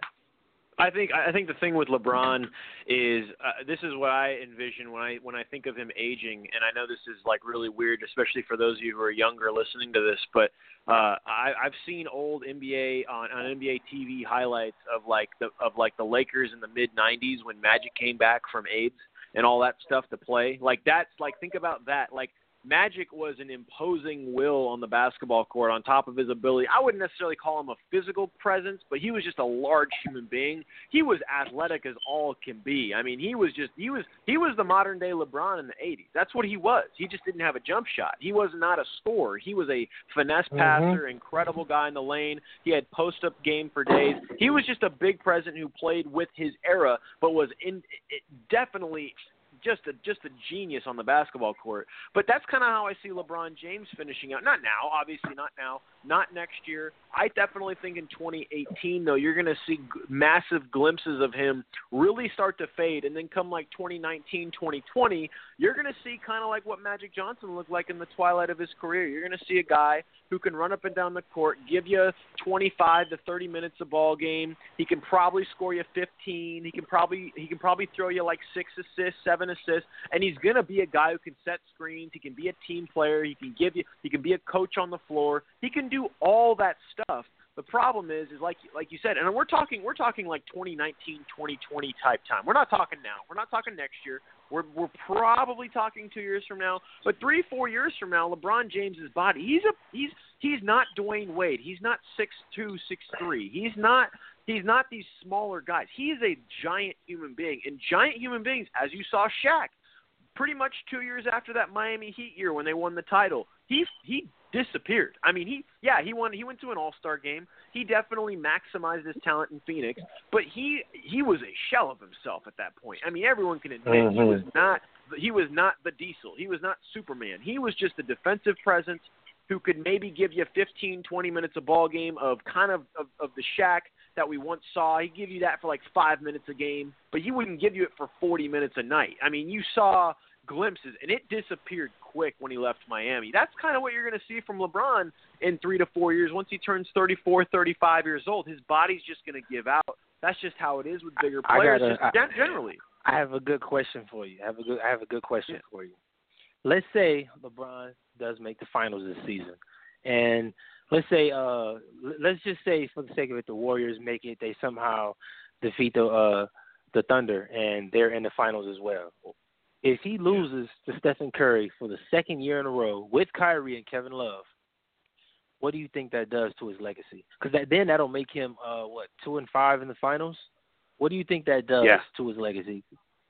I think I think the thing with LeBron is uh, this is what I envision when I when I think of him aging, and I know this is like really weird, especially for those of you who are younger listening to this. But uh, I, I've seen old N B A on, on N B A T V highlights of like the of like the Lakers in the mid nineties when Magic came back from AIDS and all that stuff to play. Like that's like think about that. Like Magic was an imposing will on the basketball court on top of his ability. I wouldn't necessarily call him a physical presence, but he was just a large human being. He was athletic as all can be. I mean, he was just he was he was the modern day LeBron in the eighties. That's what he was. He just didn't have a jump shot. He was not a scorer. He was a finesse passer, mm-hmm. incredible guy in the lane. He had post up game for days. He was just a big presence who played with his era, but was in it definitely just a just a genius on the basketball court. But that's kind of how I see LeBron James finishing out. Not now, obviously not now, not next year. I definitely think in twenty eighteen, though, you're going to see g- massive glimpses of him really start to fade. And then come like twenty nineteen, twenty twenty, you're going to see kind of like what Magic Johnson looked like in the twilight of his career. You're going to see a guy who can run up and down the court, give you twenty-five to thirty minutes a ball game. He can probably score you fifteen. He can probably he can probably throw you like six assists, seven assists, and he's going to be a guy who can set screens. He can be a team player. He can give you he can be a coach on the floor. He can do all that stuff. The problem is, is like like you said, and we're talking we're talking like twenty nineteen, twenty twenty type time. We're not talking now. We're not talking next year. We're we're probably talking two years from now. But three, four years from now, LeBron James's body, he's a he's he's not Dwayne Wade. He's not six two, six three. He's not he's not these smaller guys. He is a giant human being. And giant human beings, as you saw Shaq, pretty much two years after that Miami Heat year when they won the title, he he disappeared. I mean, he yeah, he won. He went to an All-Star game. He definitely maximized his talent in Phoenix, but he he was a shell of himself at that point. I mean, everyone can admit mm-hmm. he was not he was not the Diesel. He was not Superman. He was just a defensive presence who could maybe give you fifteen, twenty minutes a ball game of kind of, of of the Shaq that we once saw. He'd give you that for like five minutes a game, but he wouldn't give you it for forty minutes a night. I mean, you saw glimpses, and it disappeared quick when he left Miami. That's kind of what you're going to see from LeBron in three to four years. Once he turns thirty-four, thirty-five years old, his body's just going to give out. That's just how it is with bigger players, gotta, just I, generally. I have a good question for you. I have a good, I have a good question yeah. for you. Let's say LeBron does make the finals this season, and let's say, uh, let's just say for the sake of it, the Warriors make it. They somehow defeat the uh, the Thunder, and they're in the finals as well. If he loses to Stephen Curry for the second year in a row with Kyrie and Kevin Love, what do you think that does to his legacy? Because that, then that'll make him, uh, what, two and five in the finals? What do you think that does yeah. to his legacy?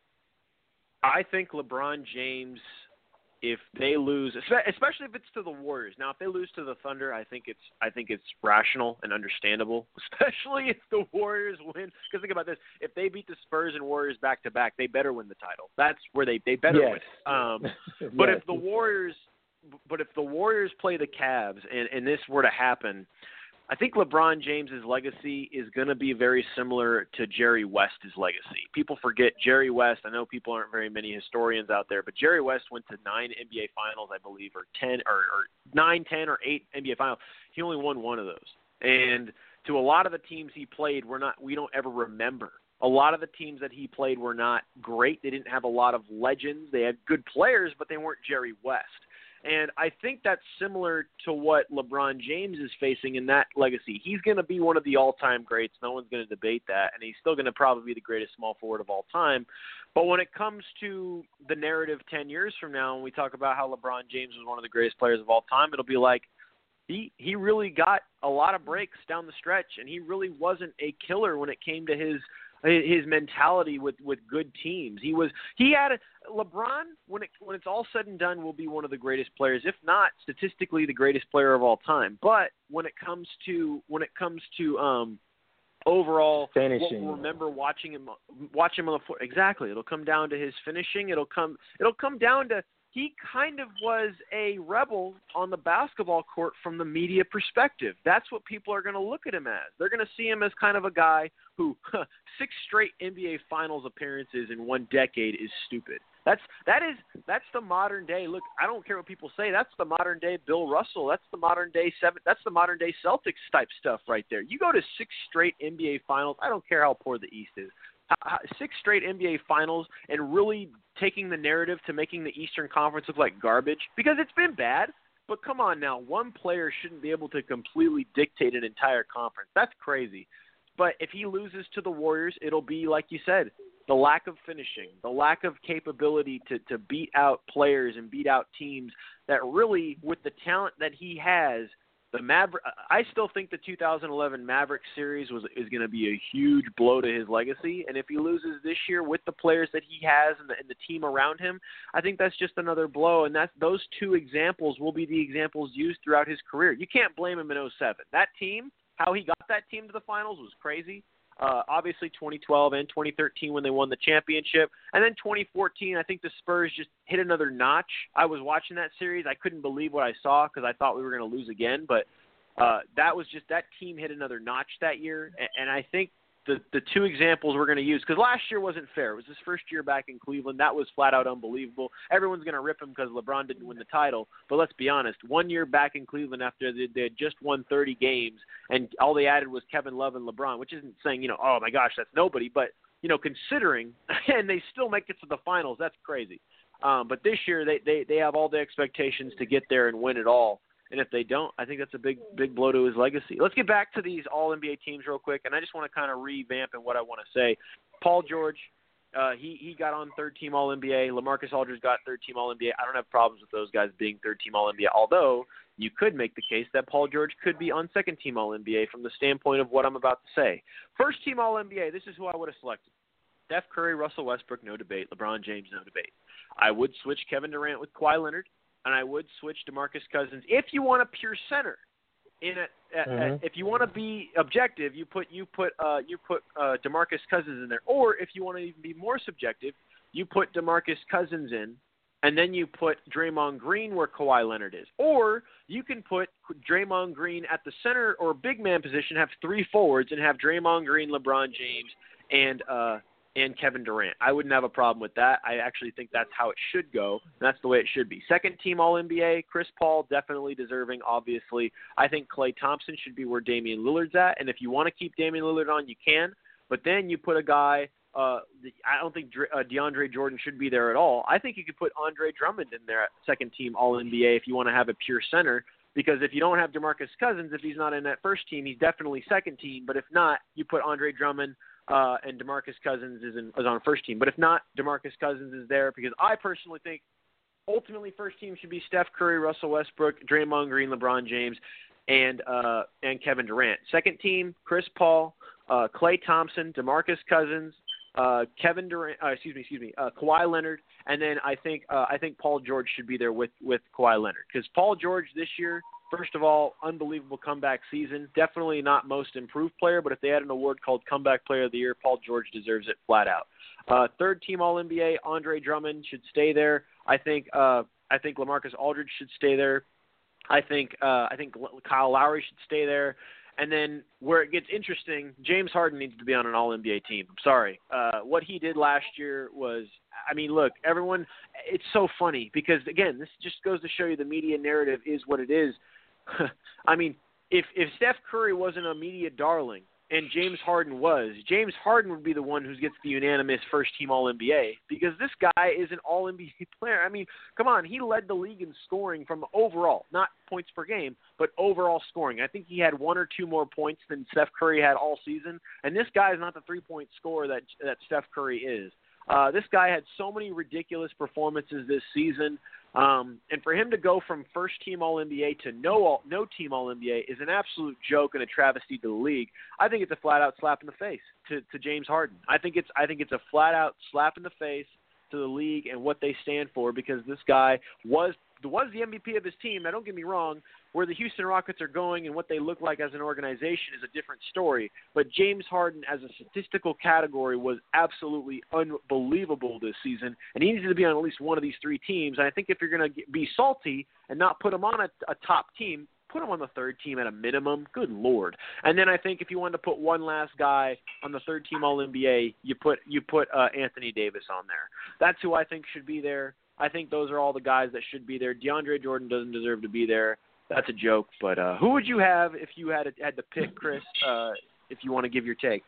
I think LeBron James, if they lose, especially if it's to the Warriors. Now, if they lose to the Thunder, I think it's I think it's rational and understandable, especially if the Warriors win. Because think about this: if they beat the Spurs and Warriors back to back, they better win the title. That's where they they better yes. win. Um, but yes. if the Warriors, but if the Warriors play the Cavs and, and this were to happen, I think LeBron James's legacy is going to be very similar to Jerry West's legacy. People forget Jerry West. I know people aren't very many historians out there, but Jerry West went to nine N B A finals, I believe, or ten or, or nine, ten, or eight N B A finals. He only won one of those. And to a lot of the teams he played, we're not we don't ever remember. A lot of the teams that he played were not great. They didn't have a lot of legends. They had good players, but they weren't Jerry West. And I think that's similar to what LeBron James is facing in that legacy. He's going to be one of the all-time greats. No one's going to debate that. And he's still going to probably be the greatest small forward of all time. But when it comes to the narrative ten years from now, when we talk about how LeBron James was one of the greatest players of all time, it'll be like, He he really got a lot of breaks down the stretch, and he really wasn't a killer when it came to his his mentality with, with good teams. He was he had a, LeBron when it when it's all said and done will be one of the greatest players, if not statistically the greatest player of all time. But when it comes to when it comes to um, overall, finishing, we'll remember watching him watch him on the floor. Exactly, it'll come down to his finishing. It'll come it'll come down to. He kind of was a rebel on the basketball court from the media perspective. That's what people are going to look at him as. They're going to see him as kind of a guy who six straight N B A Finals appearances in one decade is stupid. That's that is that's the modern day. Look, I don't care what people say. That's the modern day Bill Russell. That's the modern day seven. That's the modern day Celtics type stuff right there. You go to six straight N B A Finals. I don't care how poor the East is. Six straight N B A Finals and really taking the narrative to making the Eastern Conference look like garbage, because it's been bad. But come on now, one player shouldn't be able to completely dictate an entire conference. That's crazy. But if he loses to the Warriors, it'll be, like you said, the lack of finishing, the lack of capability to, to beat out players and beat out teams that really, with the talent that he has, the Maverick, I still think the two thousand eleven Mavericks series was is going to be a huge blow to his legacy. And if he loses this year with the players that he has and the, and the team around him, I think that's just another blow. And that's those two examples will be the examples used throughout his career. You can't blame him in oh seven. That team, how he got that team to the finals was crazy. Uh, obviously twenty twelve and twenty thirteen when they won the championship. And then twenty fourteen, I think the Spurs just hit another notch. I was watching that series. I couldn't believe what I saw because I thought we were going to lose again. But uh, that was just – that team hit another notch that year. And, and I think the, the two examples we're going to use – because last year wasn't fair. It was his first year back in Cleveland. That was flat out unbelievable. Everyone's going to rip him because LeBron didn't win the title. But let's be honest, one year back in Cleveland after they, they had just won thirty games and all they added was Kevin Love and LeBron, which isn't saying, you know, oh, my gosh, that's nobody. But, you know, considering – and they still make it to the finals. That's crazy. Um, but this year they, they, they have all the expectations to get there and win it all. And if they don't, I think that's a big, big blow to his legacy. Let's get back to these all N B A teams real quick, and I just want to kind of revamp in what I want to say. Paul George, uh, he, he got on third-team All N B A. LaMarcus Aldridge got third-team All N B A. I don't have problems with those guys being third-team All N B A, although you could make the case that Paul George could be on second-team All N B A from the standpoint of what I'm about to say. First-team All N B A, this is who I would have selected. Steph Curry, Russell Westbrook, no debate. LeBron James, no debate. I would switch Kevin Durant with Kawhi Leonard, and I would switch DeMarcus Cousins. If you want a pure center, in a, a, mm-hmm. a, if you want to be objective, you put you put uh, you put uh, DeMarcus Cousins in there. Or if you want to even be more subjective, you put DeMarcus Cousins in, and then you put Draymond Green where Kawhi Leonard is. Or you can put Draymond Green at the center or big man position, have three forwards, and have Draymond Green, LeBron James, and uh, and Kevin Durant. I wouldn't have a problem with that. I actually think that's how it should go. And that's the way it should be. Second team All N B A, Chris Paul, definitely deserving, obviously. I think Klay Thompson should be where Damian Lillard's at. And if you want to keep Damian Lillard on, you can. But then you put a guy, uh, I don't think uh, DeAndre Jordan should be there at all. I think you could put Andre Drummond in there at second team All N B A if you want to have a pure center. Because if you don't have DeMarcus Cousins, if he's not in that first team, he's definitely second team. But if not, you put Andre Drummond, Uh, and DeMarcus Cousins is, in, is on first team. But if not, DeMarcus Cousins is there because I personally think ultimately first team should be Steph Curry, Russell Westbrook, Draymond Green, LeBron James, and uh, and Kevin Durant. Second team, Chris Paul, uh, Klay Thompson, DeMarcus Cousins, uh, Kevin Durant, uh, excuse me, excuse me, uh, Kawhi Leonard, and then I think uh, I think Paul George should be there with with Kawhi Leonard because Paul George this year. First of all, unbelievable comeback season. Definitely not most improved player, but if they had an award called Comeback Player of the Year, Paul George deserves it flat out. Uh, third team All N B A, Andre Drummond should stay there. I think uh, I think LaMarcus Aldridge should stay there. I think uh, I think Kyle Lowry should stay there. And then where it gets interesting, James Harden needs to be on an All N B A team. I'm sorry. Uh, what he did last year was, I mean, look, everyone, it's so funny because, again, this just goes to show you the media narrative is what it is. I mean, if if Steph Curry wasn't a media darling and James Harden was, James Harden would be the one who gets the unanimous first-team All N B A because this guy is an All N B A player. I mean, come on, he led the league in scoring from overall, not points per game, but overall scoring. I think he had one or two more points than Steph Curry had all season, and this guy is not the three-point scorer that that Steph Curry is. Uh, this guy had so many ridiculous performances this season. Um, and for him to go from first-team All N B A to no all, no team All N B A is an absolute joke and a travesty to the league. I think it's a flat-out slap in the face to, to James Harden. I think it's I think it's a flat-out slap in the face to the league and what they stand for because this guy was was the M V P of his team. Now, don't get me wrong. Where the Houston Rockets are going and what they look like as an organization is a different story. But James Harden as a statistical category was absolutely unbelievable this season, and he needs to be on at least one of these three teams. And I think if you're going to be salty and not put him on a, a top team, put him on the third team at a minimum. Good Lord. And then I think if you wanted to put one last guy on the third team All N B A, you put you put uh, Anthony Davis on there. That's who I think should be there. I think those are all the guys that should be there. DeAndre Jordan doesn't deserve to be there. That's a joke, but uh, who would you have if you had had to pick, Chris? Uh, if you want to give your take.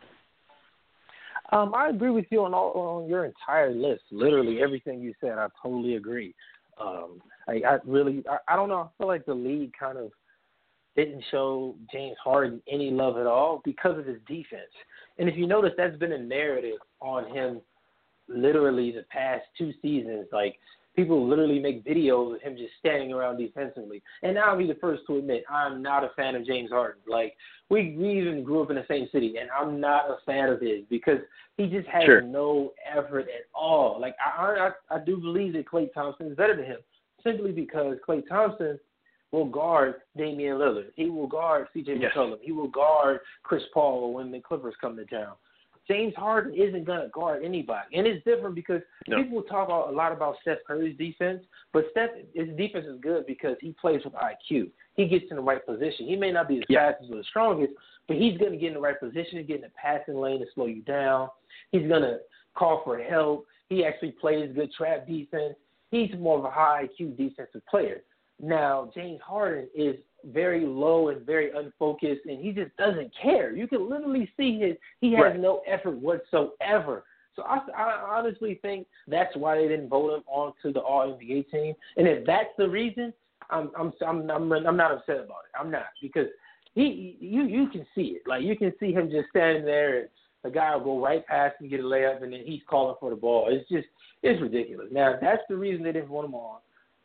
Um, I agree with you on all on your entire list. Literally everything you said, I totally agree. Um, I, I really, I, I don't know. I feel like the league kind of didn't show James Harden any love at all because of his defense. And if you notice, that's been a narrative on him literally the past two seasons. Like, people literally make videos of him just standing around defensively. And I'll be the first to admit, I'm not a fan of James Harden. Like, we, we even grew up in the same city, and I'm not a fan of his because he just has sure. no effort at all. Like, I, I I do believe that Klay Thompson is better than him simply because Klay Thompson will guard Damian Lillard. He will guard C J yes. McCollum. He will guard Chris Paul when the Clippers come to town. James Harden isn't going to guard anybody. And it's different because no. people talk a lot about Steph Curry's defense, but Steph, his defense is good because he plays with I Q. He gets in the right position. He may not be the yeah. fastest or the strongest, but he's going to get in the right position to get in the passing lane to slow you down. He's going to call for help. He actually plays good trap defense. He's more of a high I Q defensive player. Now, James Harden is very low and very unfocused, and he just doesn't care. You can literally see his he has right. no effort whatsoever. So I, I honestly think that's why they didn't vote him onto the All N B A team. And if that's the reason, I'm I'm I'm I'm, I'm not upset about it. I'm not because he you you can see it. Like you can see him just standing there, and the guy will go right past and get a layup, and then he's calling for the ball. It's just it's ridiculous. Now if that's the reason they didn't vote him on,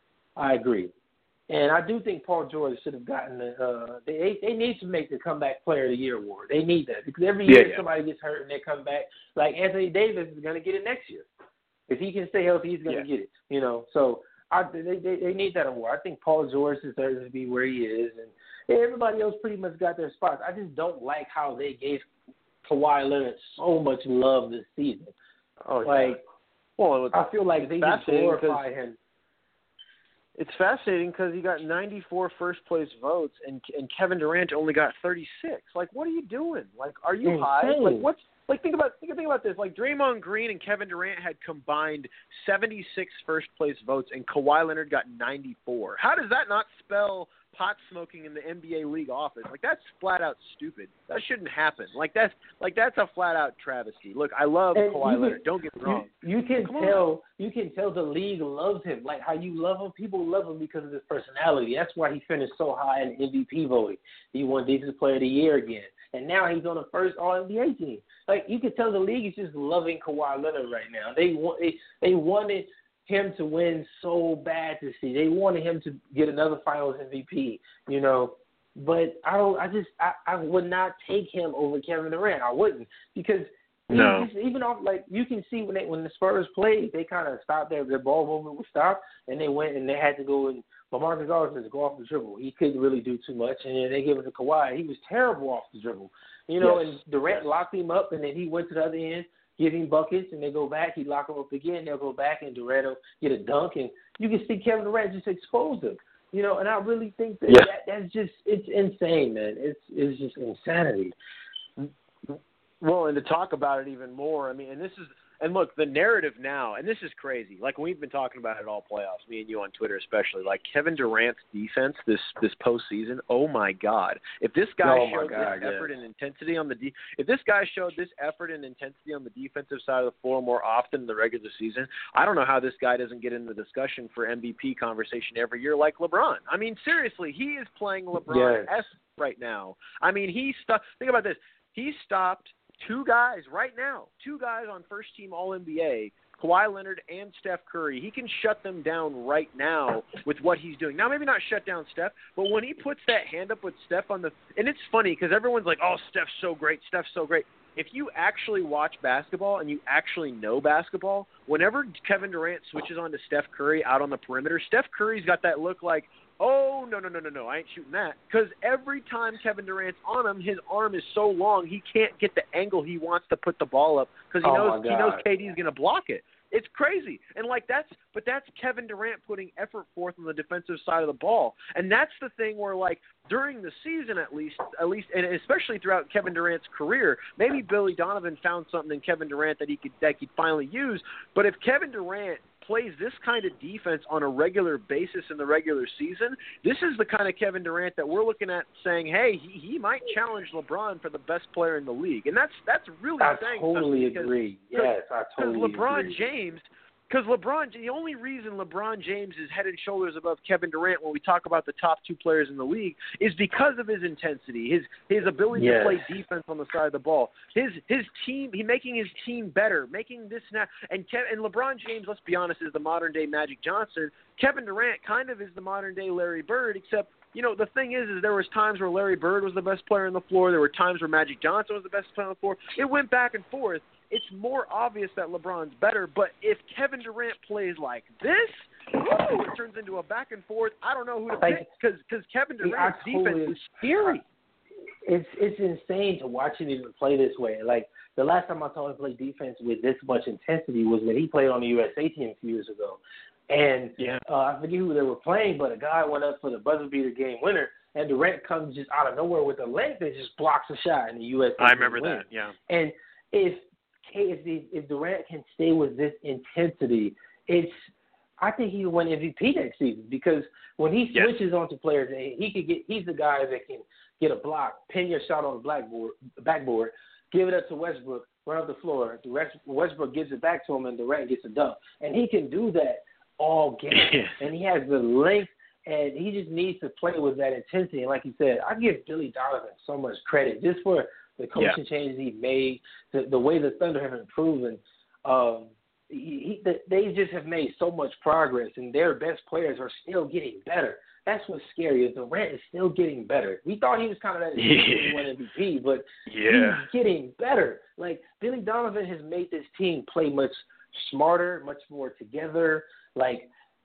I agree. And I do think Paul George should have gotten the uh, – they they need to make the Comeback Player of the Year award. They need that because every year yeah, yeah. somebody gets hurt and they come back. Like Anthony Davis is going to get it next year. If he can stay healthy, he's going to yeah. get it. You know, so I, they, they they need that award. I think Paul George deserves to be where he is, and everybody else pretty much got their spots. I just don't like how they gave Kawhi Leonard so much love this season. Oh, like, yeah. well, I feel like they just glorify him. It's fascinating because he got ninety-four first-place votes, and and Kevin Durant only got thirty-six. Like, what are you doing? Like, are you Insane. high? Like, what's like? Think about think, think about this. Like, Draymond Green and Kevin Durant had combined seventy-six first-place votes, and Kawhi Leonard got ninety-four. How does that not spell pot smoking in the N B A league office? Like, that's flat out stupid. That shouldn't happen. Like, that's like that's a flat out travesty. Look, I love And Kawhi can, Leonard. Don't get me wrong. You, you can Come tell on. you can tell the league loves him. Like how you love him, people love him because of his personality. That's why he finished so high in M V P voting. He won Defensive Player of the Year again. And now he's on the first All N B A team. Like you can tell the league is just loving Kawhi Leonard right now. They want they, they wanted him to win so bad to see. They wanted him to get another Finals M V P, you know. But I don't. I just I, I would not take him over Kevin Durant. I wouldn't because no. just, even off like you can see when they when the Spurs played, they kind of stopped their their ball movement would stop, and they went and they had to go and LaMarcus Aldridge go off the dribble. He couldn't really do too much, and then they gave it to Kawhi. He was terrible off the dribble, you know. Yes. And Durant locked him up, and then he went to the other end. Give him buckets, and they go back. He lock him up again. They'll go back, and Durant will get a dunk. And you can see Kevin Durant just expose him. You know, and I really think that, yeah. that that's just it's insane, man. It's it's just insanity. Well, and to talk about it even more, I mean, and this is and look, the narrative now, and this is crazy. Like we've been talking about it all playoffs, me and you on Twitter especially. Like Kevin Durant's defense this this postseason. Oh my God! If this guy oh showed God, this yes. effort and intensity on the de- if this guy showed this effort and intensity on the defensive side of the floor more often in the regular season, I don't know how this guy doesn't get in the discussion for M V P conversation every year like LeBron. I mean, seriously, he is playing LeBron Yes. S right now. I mean, he st- think about this. He stopped two guys right now, two guys on first-team All N B A, Kawhi Leonard and Steph Curry. He can shut them down right now with what he's doing. Now, maybe not shut down Steph, but when he puts that hand up with Steph on the – and it's funny because everyone's like, oh, Steph's so great, Steph's so great. If you actually watch basketball and you actually know basketball, whenever Kevin Durant switches on to Steph Curry out on the perimeter, Steph Curry's got that look like, oh, no, no, no, no, no, I ain't shooting that. Because every time Kevin Durant's on him, his arm is so long he can't get the angle he wants to put the ball up because he Oh, knows my he knows God. K D's going to block it. It's crazy. And, like, that's – but that's Kevin Durant putting effort forth on the defensive side of the ball. And that's the thing where, like, during the season at least, at least, and especially throughout Kevin Durant's career, maybe Billy Donovan found something in Kevin Durant that he could that he could finally use. But if Kevin Durant plays this kind of defense on a regular basis in the regular season, this is the kind of Kevin Durant that we're looking at saying, hey, he, he might challenge LeBron for the best player in the league. And that's that's really I saying totally something because, agree. Yes, I totally Because LeBron agree. James – Because LeBron, the only reason LeBron James is head and shoulders above Kevin Durant when we talk about the top two players in the league is because of his intensity, his his ability Yes. to play defense on the side of the ball, his his team, he making his team better, making this now. And Kev, and LeBron James, let's be honest, is the modern day Magic Johnson. Kevin Durant kind of is the modern day Larry Bird, except. You know, the thing is, is there was times where Larry Bird was the best player on the floor. There were times where Magic Johnson was the best player on the floor. It went back and forth. It's more obvious that LeBron's better, but if Kevin Durant plays like this, woo, it turns into a back and forth. I don't know who to pick because because Kevin Durant's I totally, defense is scary. It's it's insane to watch him even play this way. Like the last time I saw him play defense with this much intensity was when he played on the U S A team a few years ago. And yeah. uh, I forget who they were playing, but a guy went up for the buzzer beater game winner, and Durant comes just out of nowhere with a length and just blocks a shot in the U S A. I remember win. that. Yeah. And if if the, if Durant can stay with this intensity, it's I think he'll win M V P next season because when he Yes. switches onto players, he could get he's the guy that can get a block, pin your shot on the blackboard, backboard, give it up to Westbrook, run up the floor. Westbrook gives it back to him, and Durant gets a dunk. And he can do that all game. Yes. And he has the length, and he just needs to play with that intensity. And like you said, I give Billy Donovan so much credit just for the coaching Yeah. changes he made, the, the way the Thunder have improved. And um, he, he, they just have made so much progress, and their best players are still getting better. That's what's scary is Durant is still getting better. We thought he was kind of that Yeah. win M V P, but Yeah. he's getting better. Like Billy Donovan has made this team play much smarter, much more together. Like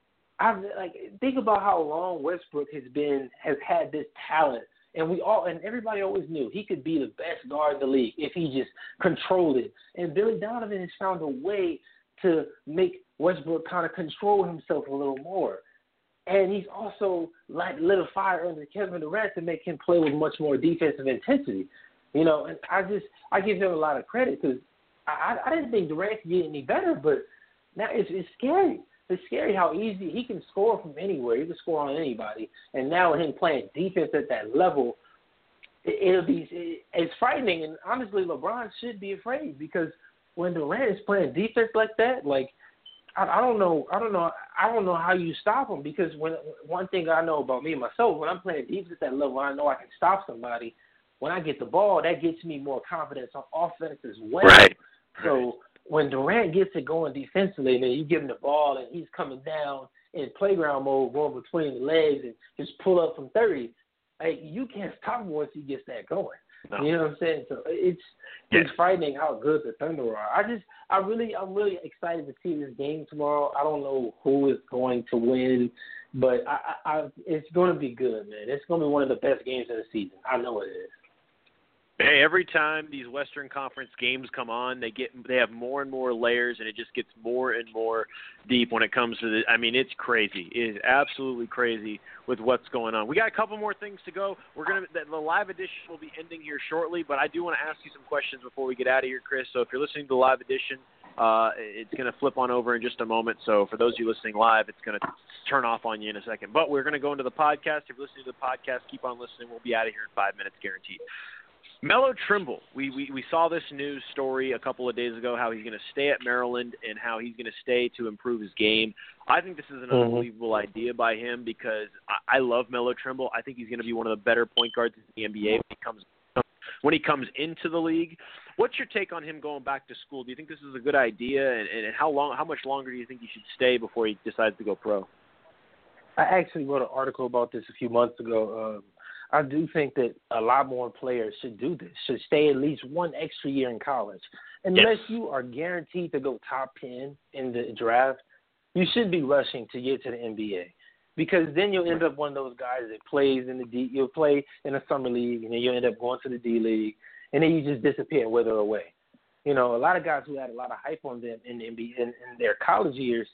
I like think about how long Westbrook has been has had this talent, and we all and everybody always knew he could be the best guard in the league if he just controlled it. And Billy Donovan has found a way to make Westbrook kind of control himself a little more. And he's also like lit a fire under Kevin Durant to make him play with much more defensive intensity. You know, and I just I give him a lot of credit because I, I didn't think Durant could get any better, but now it's, it's scary. It's scary how easy he can score from anywhere. He can score on anybody. And now with him playing defense at that level, it, it'll be it, it's frightening. And honestly, LeBron should be afraid because when Durant is playing defense like that, like I, I don't know, I don't know, I don't know how you stop him because when one thing I know about me and myself, when I'm playing defense at that level, I know I can stop somebody. When I get the ball, that gets me more confidence on offense as well. Right. So when Durant gets it going defensively, man, you give him the ball and he's coming down in playground mode, going between the legs and just pull up from thirty. Like, you can't stop him once he gets that going. No. You know what I'm saying? So it's Yeah. it's frightening how good the Thunder are. I just I really I'm really excited to see this game tomorrow. I don't know who is going to win, but I, I, I it's going to be good, man. It's going to be one of the best games of the season. I know it is. Hey, every time these Western Conference games come on, they get they have more and more layers, and it just gets more and more deep when it comes to the. I mean, it's crazy. It is absolutely crazy with what's going on. We got a couple more things to go. We're gonna the, the live edition will be ending here shortly, but I do want to ask you some questions before we get out of here, Chris. So if you're listening to the live edition, uh, it's gonna flip on over in just a moment. So for those of you listening live, it's gonna turn off on you in a second. But we're gonna go into the podcast. If you're listening to the podcast, keep on listening. We'll be out of here in five minutes, guaranteed. Melo Trimble, we, we, we saw this news story a couple of days ago, how he's going to stay at Maryland and how he's going to stay to improve his game. I think this is an mm-hmm. unbelievable idea by him because I, I love Melo Trimble. I think he's going to be one of the better point guards in the N B A when he comes when he comes into the league. What's your take on him going back to school? Do you think this is a good idea, and, and how long, how much longer do you think he should stay before he decides to go pro? I actually wrote an article about this a few months ago. Um, I do think that a lot more players should do this, should stay at least one extra year in college. Unless yes. you are guaranteed to go top ten in the draft, you should be rushing to get to the N B A because then you'll end up one of those guys that plays in the D. You'll play in a summer league, and then you'll end up going to the D League, and then you just disappear and wither away. You know, a lot of guys who had a lot of hype on them in the N B A in, in their college years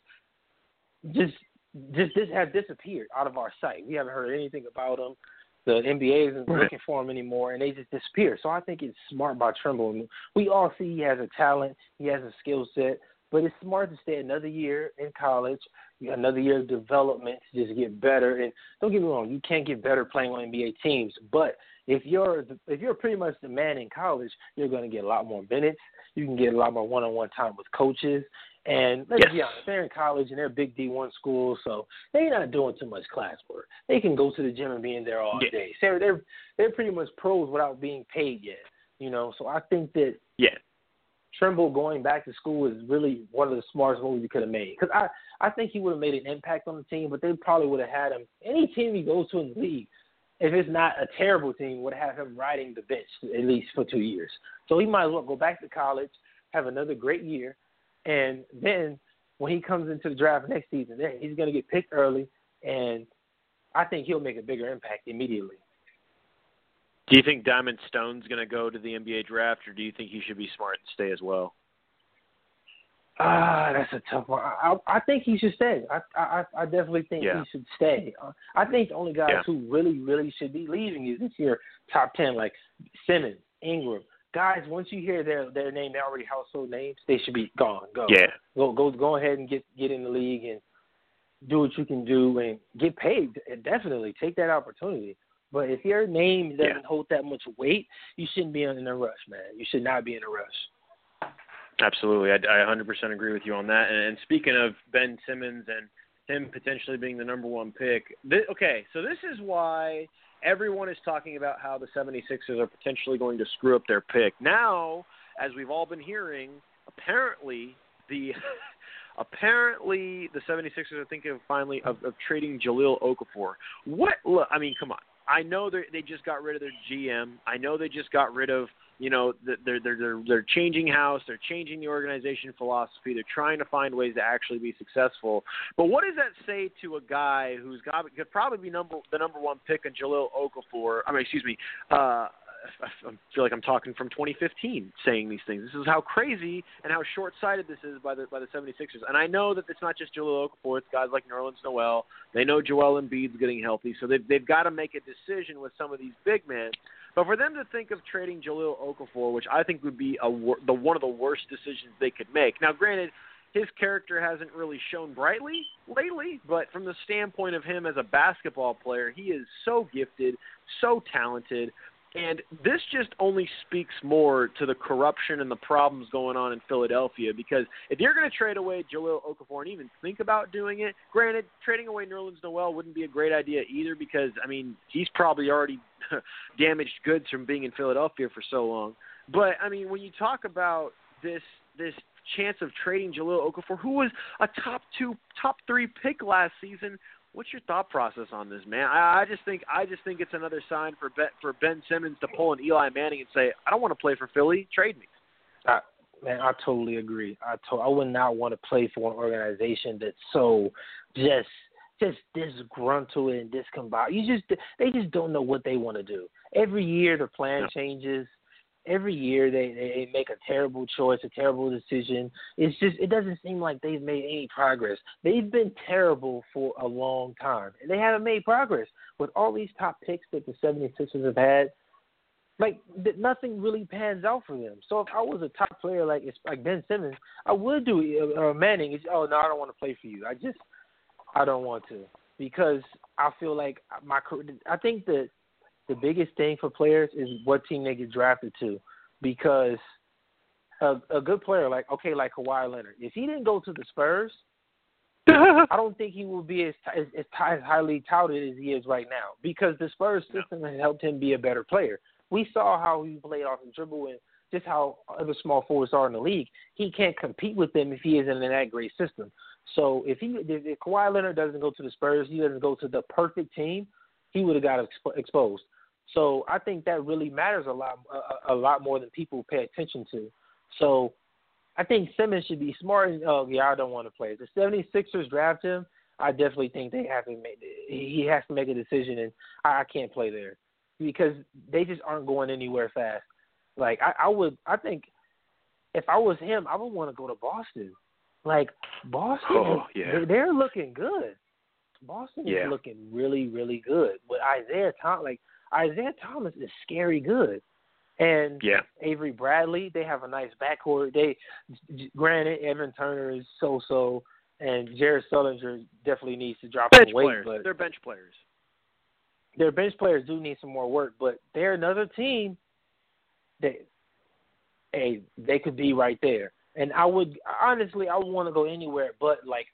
just just, just have disappeared out of our sight. We haven't heard anything about them. The N B A isn't looking for him anymore, and they just disappear. So I think it's smart by Trimble. We all see he has a talent, he has a skill set, but it's smart to stay another year in college, another year of development to just get better. And don't get me wrong, you can't get better playing on N B A teams, but if you're if you're pretty much the man in college, you're going to get a lot more minutes. You can get a lot more one-on-one time with coaches. And let's yes. be honest, they're in college and they're big D one schools, so they're not doing too much class work. They can go to the gym and be in there all yeah. day. So they're they're pretty much pros without being paid yet, you know. So I think that yeah. Trimble going back to school is really one of the smartest moves he could have made. Because I, I think he would have made an impact on the team, but they probably would have had him. Any team he goes to in the league, if it's not a terrible team, would have him riding the bench at least for two years. So he might as well go back to college, have another great year. And then when he comes into the draft next season, then he's going to get picked early, and I think he'll make a bigger impact immediately. Do you think Diamond Stone's going to go to the N B A draft, or do you think he should be smart and stay as well? Ah, uh, that's a tough one. I, I, I think he should stay. I I, I definitely think yeah. he should stay. Uh, I think the only guys yeah. who really, really should be leaving is this year top ten, like Simmons, Ingram. Guys, once you hear their their name, they're already household names. They should be gone. Go, yeah. go, go, go ahead and get get in the league and do what you can do and get paid. Definitely take that opportunity. But if your name doesn't yeah. hold that much weight, you shouldn't be in a rush, man. You should not be in a rush. Absolutely, I, I one hundred percent agree with you on that. And, and speaking of Ben Simmons and him potentially being the number one pick, this, okay, so this is why everyone is talking about how the seventy-sixers are potentially going to screw up their pick. Now, as we've all been hearing, apparently the apparently the seventy-sixers are thinking of finally of, of trading Jahlil Okafor. What? Look, I mean, come on. I know they they just got rid of their G M. I know they just got rid of, you know, they're they're they're they're changing house. They're changing the organization philosophy. They're trying to find ways to actually be successful. But what does that say to a guy who's got could probably be number the number one pick in Jahlil Okafor? I mean, excuse me. Uh, I feel like I'm talking from twenty fifteen saying these things. This is how crazy and how short-sighted this is by the by the seventy-sixers. And I know that it's not just Jahlil Okafor. It's guys like Nerlens Noel. They know Joel Embiid's getting healthy, so they've, they've got to make a decision with some of these big men. But for them to think of trading Jahlil Okafor, which I think would be a, the one of the worst decisions they could make. Now, granted, his character hasn't really shown brightly lately, but from the standpoint of him as a basketball player, he is so gifted, so talented. And this just only speaks more to the corruption and the problems going on in Philadelphia, because if you're going to trade away Jahlil Okafor and even think about doing it, granted, trading away Nerlens Noel wouldn't be a great idea either because, I mean, he's probably already damaged goods from being in Philadelphia for so long. But, I mean, when you talk about this this chance of trading Jahlil Okafor, who was a top two, top three pick last season, what's your thought process on this, man? I, I just think I just think it's another sign for Ben, for Ben Simmons to pull an Eli Manning and say, I don't want to play for Philly. Trade me. I, man, I totally agree. I to, I would not want to play for an organization that's so just just disgruntled and discombobulated. You just they just don't know what they want to do. Every year the plan no. changes. every year they, they make a terrible choice, a terrible decision. It's just it doesn't seem like they've made any progress. They've been terrible for a long time, and they haven't made progress. With all these top picks that the seventy-sixers have had, like th- nothing really pans out for them. So if I was a top player like it's like Ben Simmons, I would do it. Uh, Manning is, oh, no, I don't want to play for you. I just I don't want to because I feel like my I think that the biggest thing for players is what team they get drafted to, because a, a good player like okay, like Kawhi Leonard, if he didn't go to the Spurs, I don't think he will be as, as as highly touted as he is right now, because the Spurs system has helped him be a better player. We saw how he played off the dribble and just how other small forwards are in the league. He can't compete with them if he isn't in that great system. So if he if, if Kawhi Leonard doesn't go to the Spurs, he doesn't go to the perfect team, he would have got expo- exposed. So I think that really matters a lot, a, a lot more than people pay attention to. So I think Simmons should be smart. And, oh, yeah, I don't want to play. If the seventy-sixers draft him, I definitely think they have to make. He has to make a decision, and I, I can't play there because they just aren't going anywhere fast. Like I, I would, I think if I was him, I would want to go to Boston. Like Boston, Oh, is, yeah. they're, they're looking good. Boston Yeah. is looking really, really good. With Isaiah Thomas, like Isaiah Thomas is scary good. And Yeah. Avery Bradley, they have a nice backcourt. They, granted, Evan Turner is so-so, and Jared Sullinger definitely needs to drop Bench some weight. players. But They're bench players. their bench players do need some more work. But they're another team that, hey, they could be right there. And I would honestly, I would want to go anywhere but like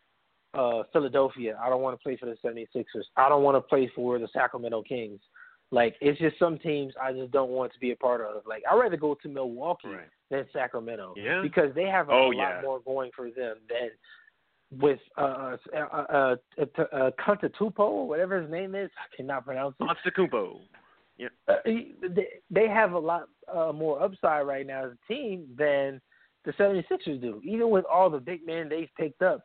uh, Philadelphia. I don't want to play for the seventy-sixers. I don't want to play for the Sacramento Kings. Like, it's just some teams I just don't want to be a part of. Like, I'd rather go to Milwaukee Right. than Sacramento. Yeah. Because they have a, Oh, a lot yeah. more going for them than with uh, uh, uh, uh, uh, Antetokounmpo, or whatever his name is. I cannot pronounce it. Antetokounmpo. Yeah. Uh, they, they have a lot uh, more upside right now as a team than the seventy-sixers do. Even with all the big men they've picked up,